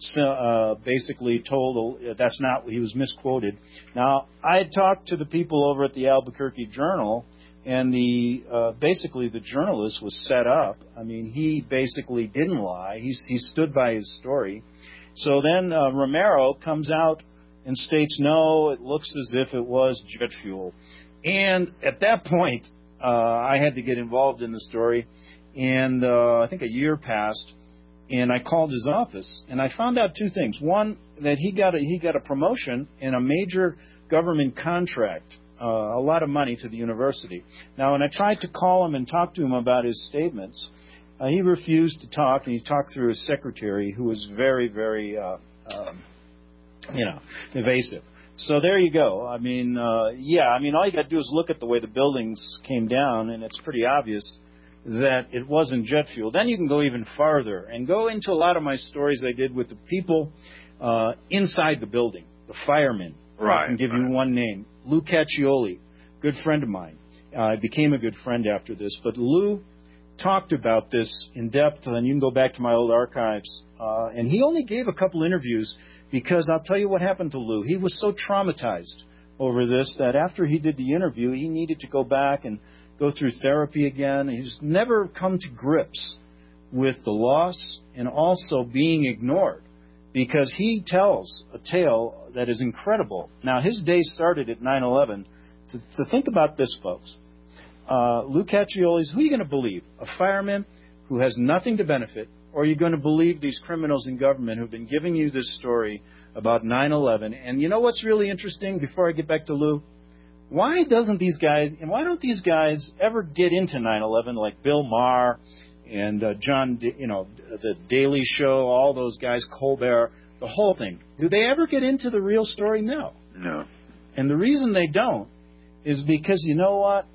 Uh, basically told uh, that's not, he was misquoted. Now, I had talked to the people over at the Albuquerque Journal, and the uh, basically the journalist was set up. I mean, he basically didn't lie. He, he stood by his story. So then uh, Romero comes out and states, no, it looks as if it was jet fuel. And at that point, uh, I had to get involved in the story, and uh, I think a year passed. And I called his office, and I found out two things. One, that he got a, he got a promotion in a major government contract, uh, a lot of money to the university. Now, when I tried to call him and talk to him about his statements, uh, he refused to talk, and he talked through his secretary, who was very, very, uh, um, you know, evasive. So there you go. I mean, uh, yeah, I mean, all you got to do is look at the way the buildings came down, and it's pretty obvious that it wasn't jet fuel. Then you can go even farther and go into a lot of my stories I did with the people uh, inside the building, the firemen. Right. I can give right. you one name, Lou Caccioli, good friend of mine. Uh, I became a good friend after this. But Lou talked about this in depth, and you can go back to my old archives. Uh, and he only gave a couple interviews because I'll tell you what happened to Lou. He was so traumatized over this that after he did the interview, he needed to go back and go through therapy again. He's never come to grips with the loss and also being ignored, because he tells a tale that is incredible. Now, his day started at nine eleven. To, to think about this, folks. Uh, Lou Caccioli's, who are you going to believe? A fireman who has nothing to benefit, or are you going to believe these criminals in government who've been giving you this story about nine eleven? And you know what's really interesting, before I get back to Lou? Why doesn't these guys, and why don't these guys ever get into nine eleven like Bill Maher and uh, John, you know, the Daily Show, all those guys, Colbert, the whole thing? Do they ever get into the real story? No. No. And the reason they don't is because, you know what?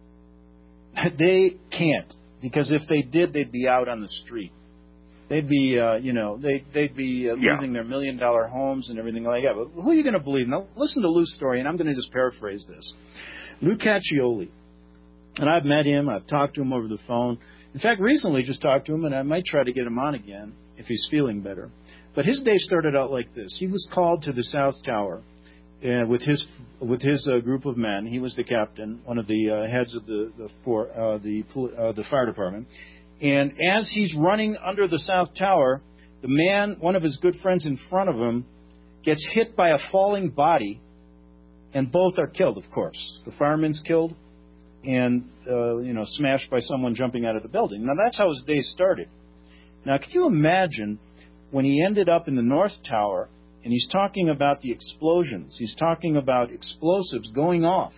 They can't. Because if they did, they'd be out on the street. They'd be, uh, you know, they, they'd be uh, yeah. losing their million-dollar homes and everything like that. But who are you going to believe? Now, listen to Lou's story, and I'm going to just paraphrase this. Lou Caccioli And I've met him. I've talked to him over the phone. In fact, recently just talked to him, and I might try to get him on again if he's feeling better. But his day started out like this. He was called to the South Tower uh, with his with his uh, group of men. He was the captain, one of the uh, heads of the the, for, uh, the, uh, the fire department. And as he's running under the South Tower, the man, one of his good friends in front of him, gets hit by a falling body, and both are killed, of course. The fireman's killed, and uh, you know, smashed by someone jumping out of the building. Now, that's how his day started. Now, can you imagine when he ended up in the North Tower, and he's talking about the explosions, he's talking about explosives going off.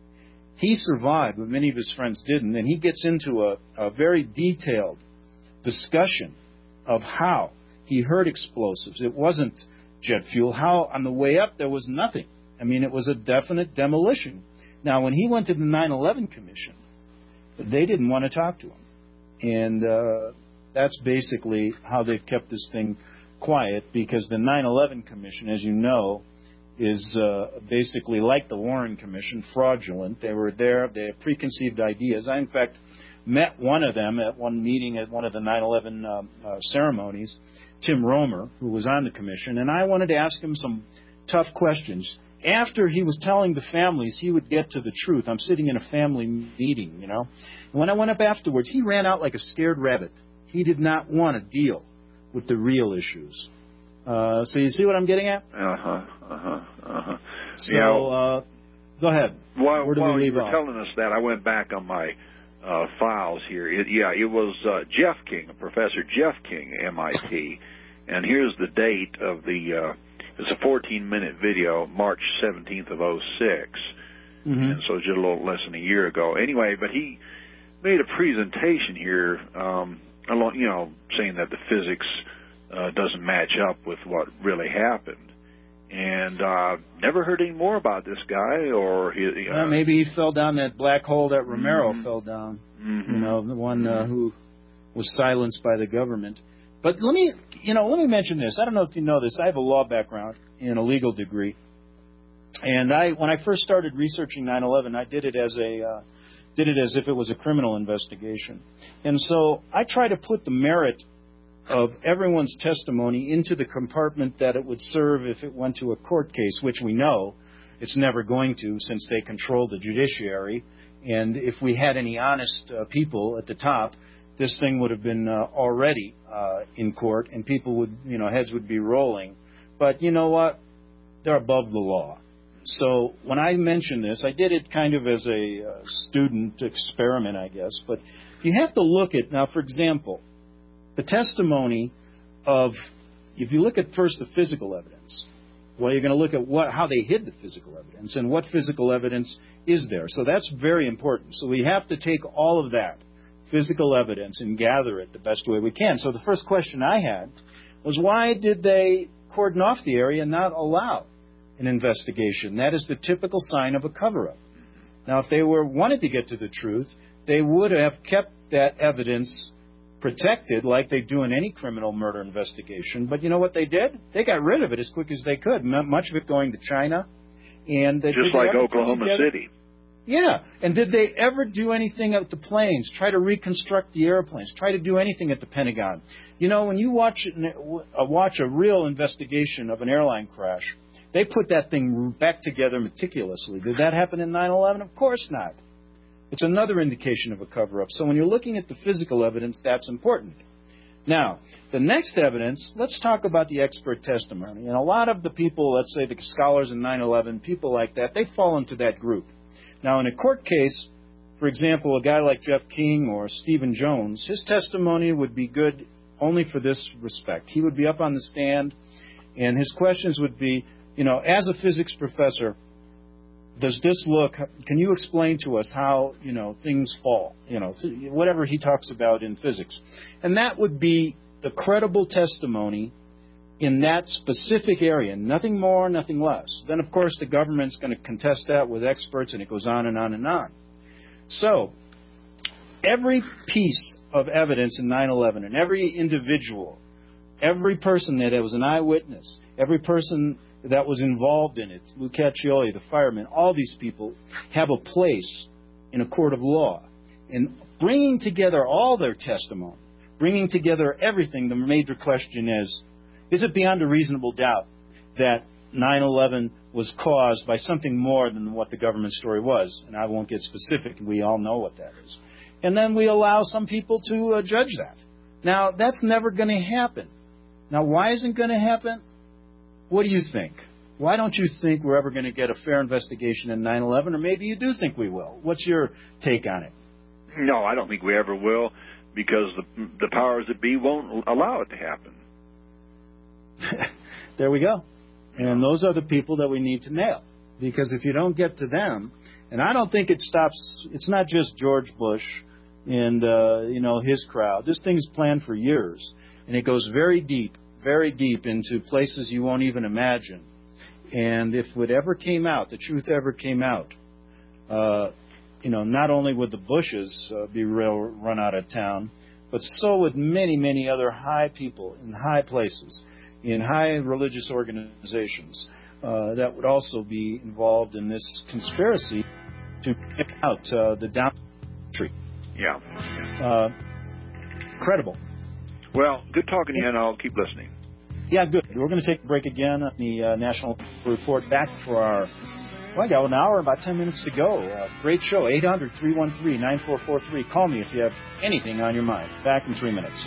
He survived, but many of his friends didn't, and he gets into a, a very detailed discussion of how he heard explosives. It wasn't jet fuel. How on the way up there was nothing. I mean, it was a definite demolition. Now, when he went to the nine eleven Commission, they didn't want to talk to him. And uh, that's basically how they've kept this thing quiet, because the nine eleven Commission, as you know, is uh, basically like the Warren Commission, fraudulent. They were there. They had preconceived ideas. I, in fact, met one of them at one meeting at one of the nine eleven uh, uh, ceremonies, Tim Romer, who was on the commission, and I wanted to ask him some tough questions. After he was telling the families, he would get to the truth. I'm sitting in a family meeting, you know. And when I went up afterwards, he ran out like a scared rabbit. He did not want to deal with the real issues. Uh, so you see what I'm getting at? Uh-huh, uh-huh, uh-huh. So, you know, uh, go ahead. While, Where do while we leave you were off? telling us that, I went back on my uh, files here. It, yeah, it was uh, Jeff King, Professor Jeff King, M I T, and here's the date of the, uh, it's a fourteen-minute video, March seventeenth of oh six, mm-hmm. and so just a little less than a year ago. Anyway, but he made a presentation here, um, along, you know, saying that the physics uh, doesn't match up with what really happened. And uh, never heard any more about this guy, or he. Uh, well, maybe he fell down that black hole that Romero mm-hmm. fell down. Mm-hmm. You know, the one uh, who was silenced by the government. But let me, you know, let me mention this. I don't know if you know this. I have a law background and a legal degree, and I, when I first started researching nine eleven, I did it as a, uh, did it as if it was a criminal investigation, and so I try to put the merit of everyone's testimony into the compartment that it would serve if it went to a court case, which we know it's never going to, since they control the judiciary. And if we had any honest uh, people at the top, this thing would have been uh, already uh, in court, and people would, you know, heads would be rolling. But you know what? They're above the law. So when I mention this, I did it kind of as a uh, student experiment, I guess. But you have to look at, now, for example, the testimony of, if you look at first the physical evidence, well, you're going to look at what, how they hid the physical evidence and what physical evidence is there. So that's very important. So we have to take all of that physical evidence and gather it the best way we can. So the first question I had was, why did they cordon off the area and not allow an investigation? That is the typical sign of a cover-up. Now, if they were wanted to get to the truth, they would have kept that evidence protected like they do in any criminal murder investigation. But you know what they did? They got rid of it as quick as they could, much of it going to China. And they Just like Oklahoma City. Yeah. And did they ever do anything at the planes, try to reconstruct the airplanes, try to do anything at the Pentagon? You know, when you watch, uh, watch a real investigation of an airline crash, they put that thing back together meticulously. Did that happen in nine eleven? Of course not. It's another indication of a cover-up. So when you're looking at the physical evidence, that's important. Now, the next evidence, let's talk about the expert testimony. And a lot of the people, let's say the scholars in nine eleven, people like that, they fall into that group. Now, in a court case, for example, a guy like Jeff King or Stephen Jones, his testimony would be good only for this respect. He would be up on the stand, and his questions would be, you know, as a physics professor, does this look, can you explain to us how, you know, things fall, you know, whatever he talks about in physics. And that would be the credible testimony in that specific area, nothing more, nothing less. Then, of course, the government's going to contest that with experts, and it goes on and on and on. So, every piece of evidence in nine eleven, and every individual, every person that was an eyewitness, every person that was involved in it, Lou Caccioli, the fireman, all these people have a place in a court of law. and bringing together all their testimony, bringing together everything, the major question is, is it beyond a reasonable doubt that nine eleven was caused by something more than what the government story was? And I won't get specific. We all know what that is. And then we allow some people to uh, judge that. Now, that's never going to happen. Now, why isn't it going to happen? What do you think? Why don't you think we're ever going to get a fair investigation in nine eleven? Or maybe you do think we will. What's your take on it? No, I don't think we ever will, because the, the powers that be won't allow it to happen. There we go. And those are the people that we need to nail. Because if you don't get to them, and I don't think it stops, it's not just George Bush and, uh, you know, his crowd. This thing's planned for years. And it goes very deep, very deep into places you won't even imagine. And if it ever came out, the truth ever came out, uh, you know, not only would the Bushes uh, be real, run out of town, but so would many, many other high people in high places, in high religious organizations uh, that would also be involved in this conspiracy to pick out uh, the down tree. Yeah. Uh, credible. Well, good talking to you, and I'll keep listening. Yeah, good. We're going to take a break again on the uh, National Report. Back for our, well, I got an hour, about ten minutes to go. Uh, great show. eight hundred, three one three, nine four four three. Call me if you have anything on your mind. Back in three minutes.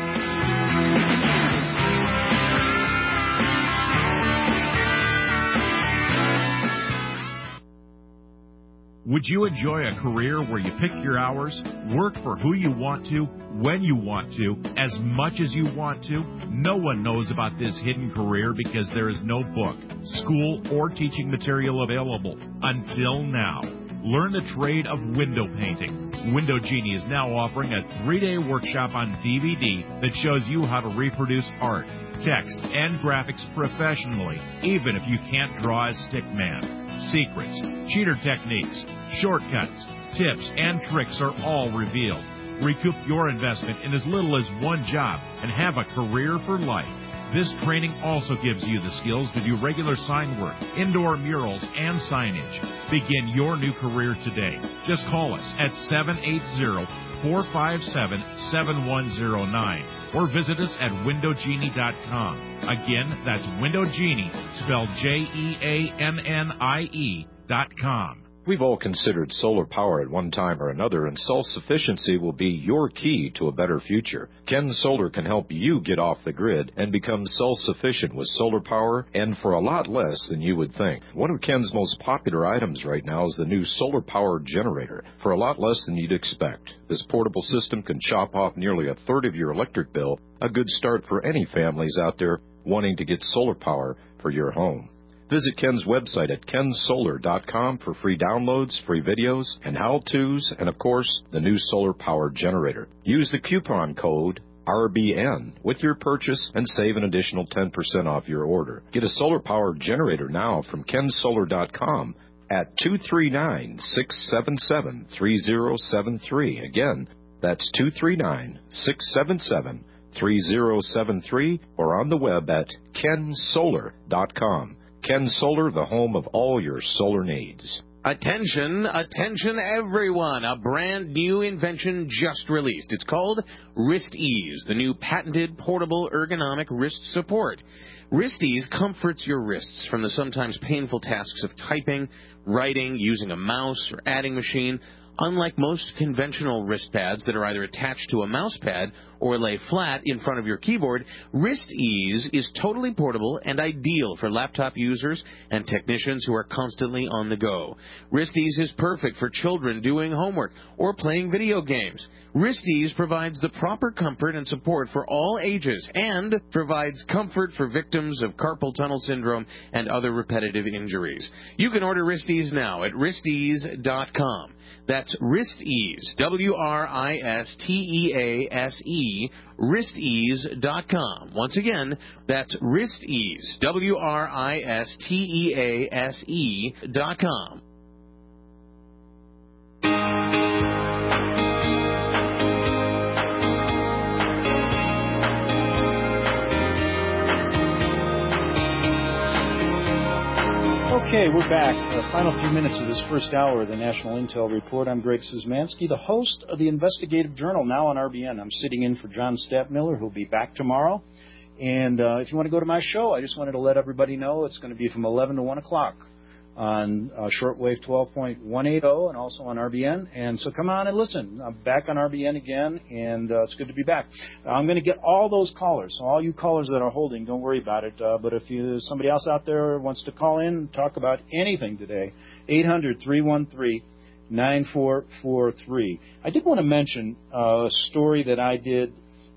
Would you enjoy a career where you pick your hours, work for who you want to, when you want to, as much as you want to? No one knows about this hidden career because there is no book, school, or teaching material available until now. Learn the trade of window painting. Window Genie is now offering a three-day workshop on D V D that shows you how to reproduce art, text, and graphics professionally, even if you can't draw as stick man. Secrets, cheater techniques, shortcuts, tips, and tricks are all revealed. Recoup your investment in as little as one job and have a career for life. This training also gives you the skills to do regular sign work, indoor murals, and signage. Begin your new career today. Just call us at seven eight zero, four five seven, seven one zero nine or visit us at window genie dot com. Again, that's Window Genie, spelled J E A N N I E dot com. We've all considered solar power at one time or another, and self-sufficiency will be your key to a better future. Ken Solar can help you get off the grid and become self-sufficient with solar power, and for a lot less than you would think. One of Ken's most popular items right now is the new solar power generator, for a lot less than you'd expect. This portable system can chop off nearly a third of your electric bill, a good start for any families out there wanting to get solar power for your home. Visit Ken's website at ken solar dot com for free downloads, free videos, and how-tos, and of course, the new solar power generator. Use the coupon code R B N with your purchase and save an additional ten percent off your order. Get a solar power generator now from ken solar dot com at two three nine, six seven seven, three zero seven three. Again, that's two three nine, six seven seven, three zero seven three or on the web at ken solar dot com. Ken Solar, the home of all your solar needs. Attention, attention everyone. A brand new invention just released. It's called Wrist Ease, the new patented portable ergonomic wrist support. Wrist Ease comforts your wrists from the sometimes painful tasks of typing, writing, using a mouse, or adding machine. Unlike most conventional wrist pads that are either attached to a mouse pad or lay flat in front of your keyboard, Wrist Ease is totally portable and ideal for laptop users and technicians who are constantly on the go. Wrist Ease is perfect for children doing homework or playing video games. Wrist Ease provides the proper comfort and support for all ages and provides comfort for victims of carpal tunnel syndrome and other repetitive injuries. You can order Wrist Ease now at wrist ease dot com. That's Wrist Ease, W R I S T E A S E, wrist ease dot com. Once again, that's Wrist Ease, W R I S T E A S E dot com. Okay, Okay, we're back. Uh, final few minutes of this first hour of the National Intel Report. I'm Greg Szymanski, the host of the Investigative Journal, now on R B N. I'm sitting in for John Stadtmiller, who'll be back tomorrow. And uh, if you want to go to my show, I just wanted to let everybody know it's going to be from eleven to one o'clock on uh, shortwave twelve point one eighty and also on R B N. And so come on and listen. I'm back on R B N again, and uh, it's good to be back. I'm going to get all those callers. So all you callers that are holding, don't worry about it. Uh, but if you, somebody else out there wants to call in and talk about anything today, eight hundred, three one three, nine four four three. I did want to mention uh, a story that I did.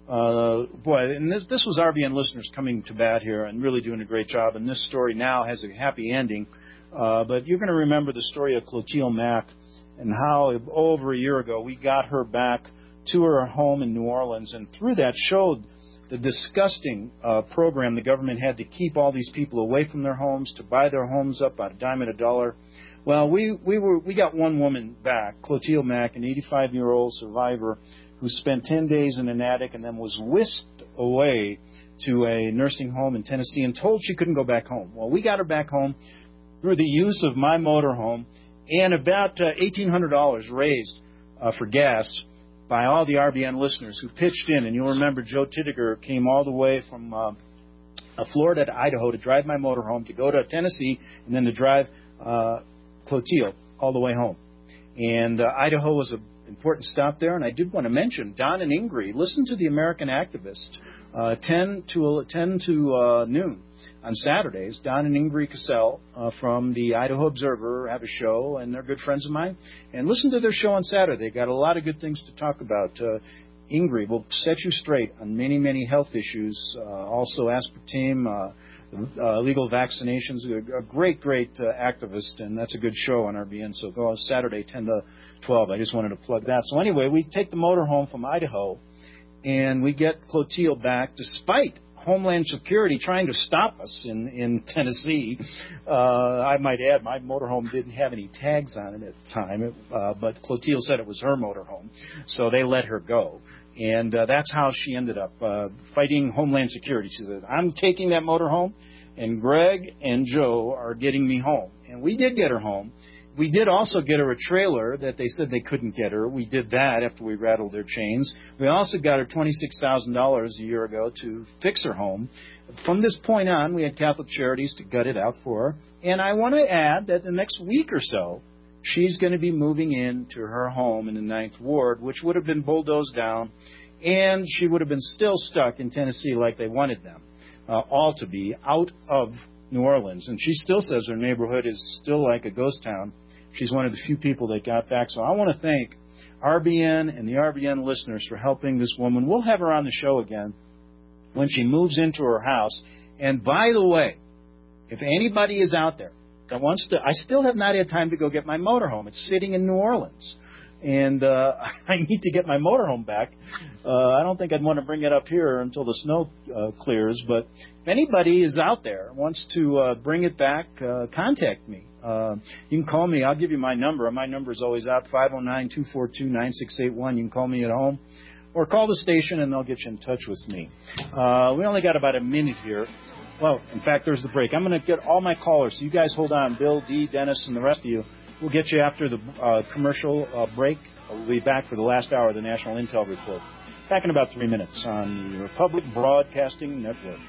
Uh, boy, and this, this was R B N listeners coming to bat here and really doing a great job. And this story now has a happy ending. Uh, but you're going to remember the story of Clotilde Mack and how over a year ago we got her back to her home in New Orleans, and through that showed the disgusting uh, program the government had to keep all these people away from their homes, to buy their homes up on a dime and a dollar. Well, we we were we got one woman back, Clotilde Mack, an eighty-five-year-old survivor who spent ten days in an attic and then was whisked away to a nursing home in Tennessee and told she couldn't go back home. Well, we got her back home through the use of my motorhome and about uh, eighteen hundred dollars raised uh, for gas by all the R B N listeners who pitched in. And you'll remember Joe Tittiger came all the way from uh, Florida to Idaho to drive my motorhome, to go to Tennessee, and then to drive uh, Clotilde all the way home. And uh, Idaho was an important stop there. And I did want to mention Don and Ingrid. Listen to the American Activist, uh, ten to ten to uh, noon. On Saturdays, Don and Ingrid Cassell uh, from the Idaho Observer have a show, and they're good friends of mine. And listen to their show on Saturday. They've got a lot of good things to talk about. Uh, Ingrid will set you straight on many, many health issues, uh, also aspartame, uh, uh, legal vaccinations. A, a great, great uh, activist, and that's a good show on R B N. So go on Saturday, ten to twelve. I just wanted to plug that. So anyway, we take the motorhome from Idaho, and we get Clotilde back despite Homeland Security trying to stop us in, in Tennessee. Uh, I might add, my motorhome didn't have any tags on it at the time, it, uh, but Clotilde said it was her motorhome, so they let her go. And uh, that's how she ended up uh, fighting Homeland Security. She said, I'm taking that motorhome, and Greg and Joe are getting me home. And we did get her home. We did also get her a trailer that they said they couldn't get her. We did that after we rattled their chains. We also got her twenty-six thousand dollars a year ago to fix her home. From this point on, we had Catholic Charities to gut it out for her. And I want to add that the next week or so, she's going to be moving into her home in the Ninth Ward, which would have been bulldozed down, and she would have been still stuck in Tennessee like they wanted them uh, all to be, out of New Orleans. And she still says her neighborhood is still like a ghost town. She's one of the few people that got back. So I want to thank R B N and the R B N listeners for helping this woman. We'll have her on the show again when she moves into her house. And by the way, if anybody is out there that wants to, I still have not had time to go get my motorhome. It's sitting in New Orleans. And uh, I need to get my motorhome back. Uh, I don't think I'd want to bring it up here until the snow uh, clears. But if anybody is out there wants to uh, bring it back, uh, contact me. Uh, you can call me. I'll give you my number. My number is always out, five oh nine, two four two, nine six eight one. You can call me at home or call the station, and they'll get you in touch with me. Uh, we only got about a minute here. Well, in fact, there's the break. I'm going to get all my callers. So you guys hold on. Bill, Dee, Dennis, and the rest of you. We'll get you after the uh, commercial uh, break. We'll be back for the last hour of the National Intel Report. Back in about three minutes on the Republic Broadcasting Network.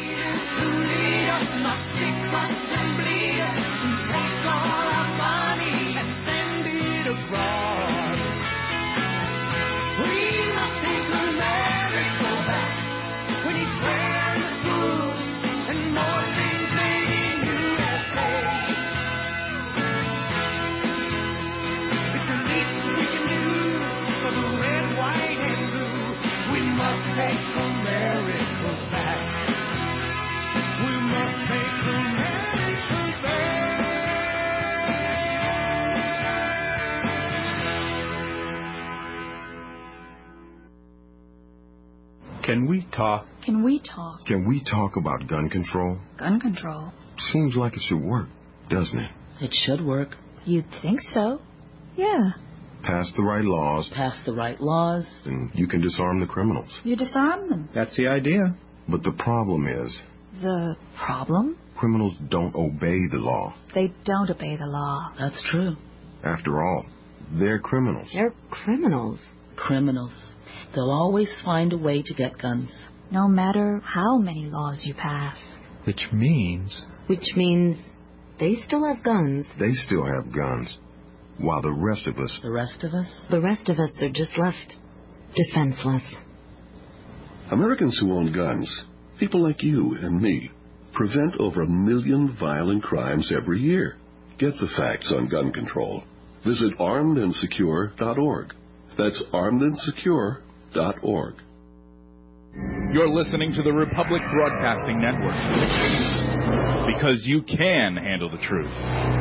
Can we talk? Can we talk? Can we talk about gun control? Gun control? Seems like it should work, doesn't it? It should work. You'd think so. Yeah. Pass the right laws. Pass the right laws. And you can disarm the criminals. You disarm them. That's the idea. But the problem is... the problem? Criminals don't obey the law. They don't obey the law. That's true. After all, they're criminals. They're criminals. Criminals. They'll always find a way to get guns. No matter how many laws you pass. Which means... Which means they still have guns. They still have guns. While the rest of us... The rest of us? The rest of us are just left defenseless. Americans who own guns, people like you and me, prevent over a million violent crimes every year. Get the facts on gun control. Visit armed and secure dot org. That's armed and secure dot org. You're listening to the Republic Broadcasting Network. Because you can handle the truth.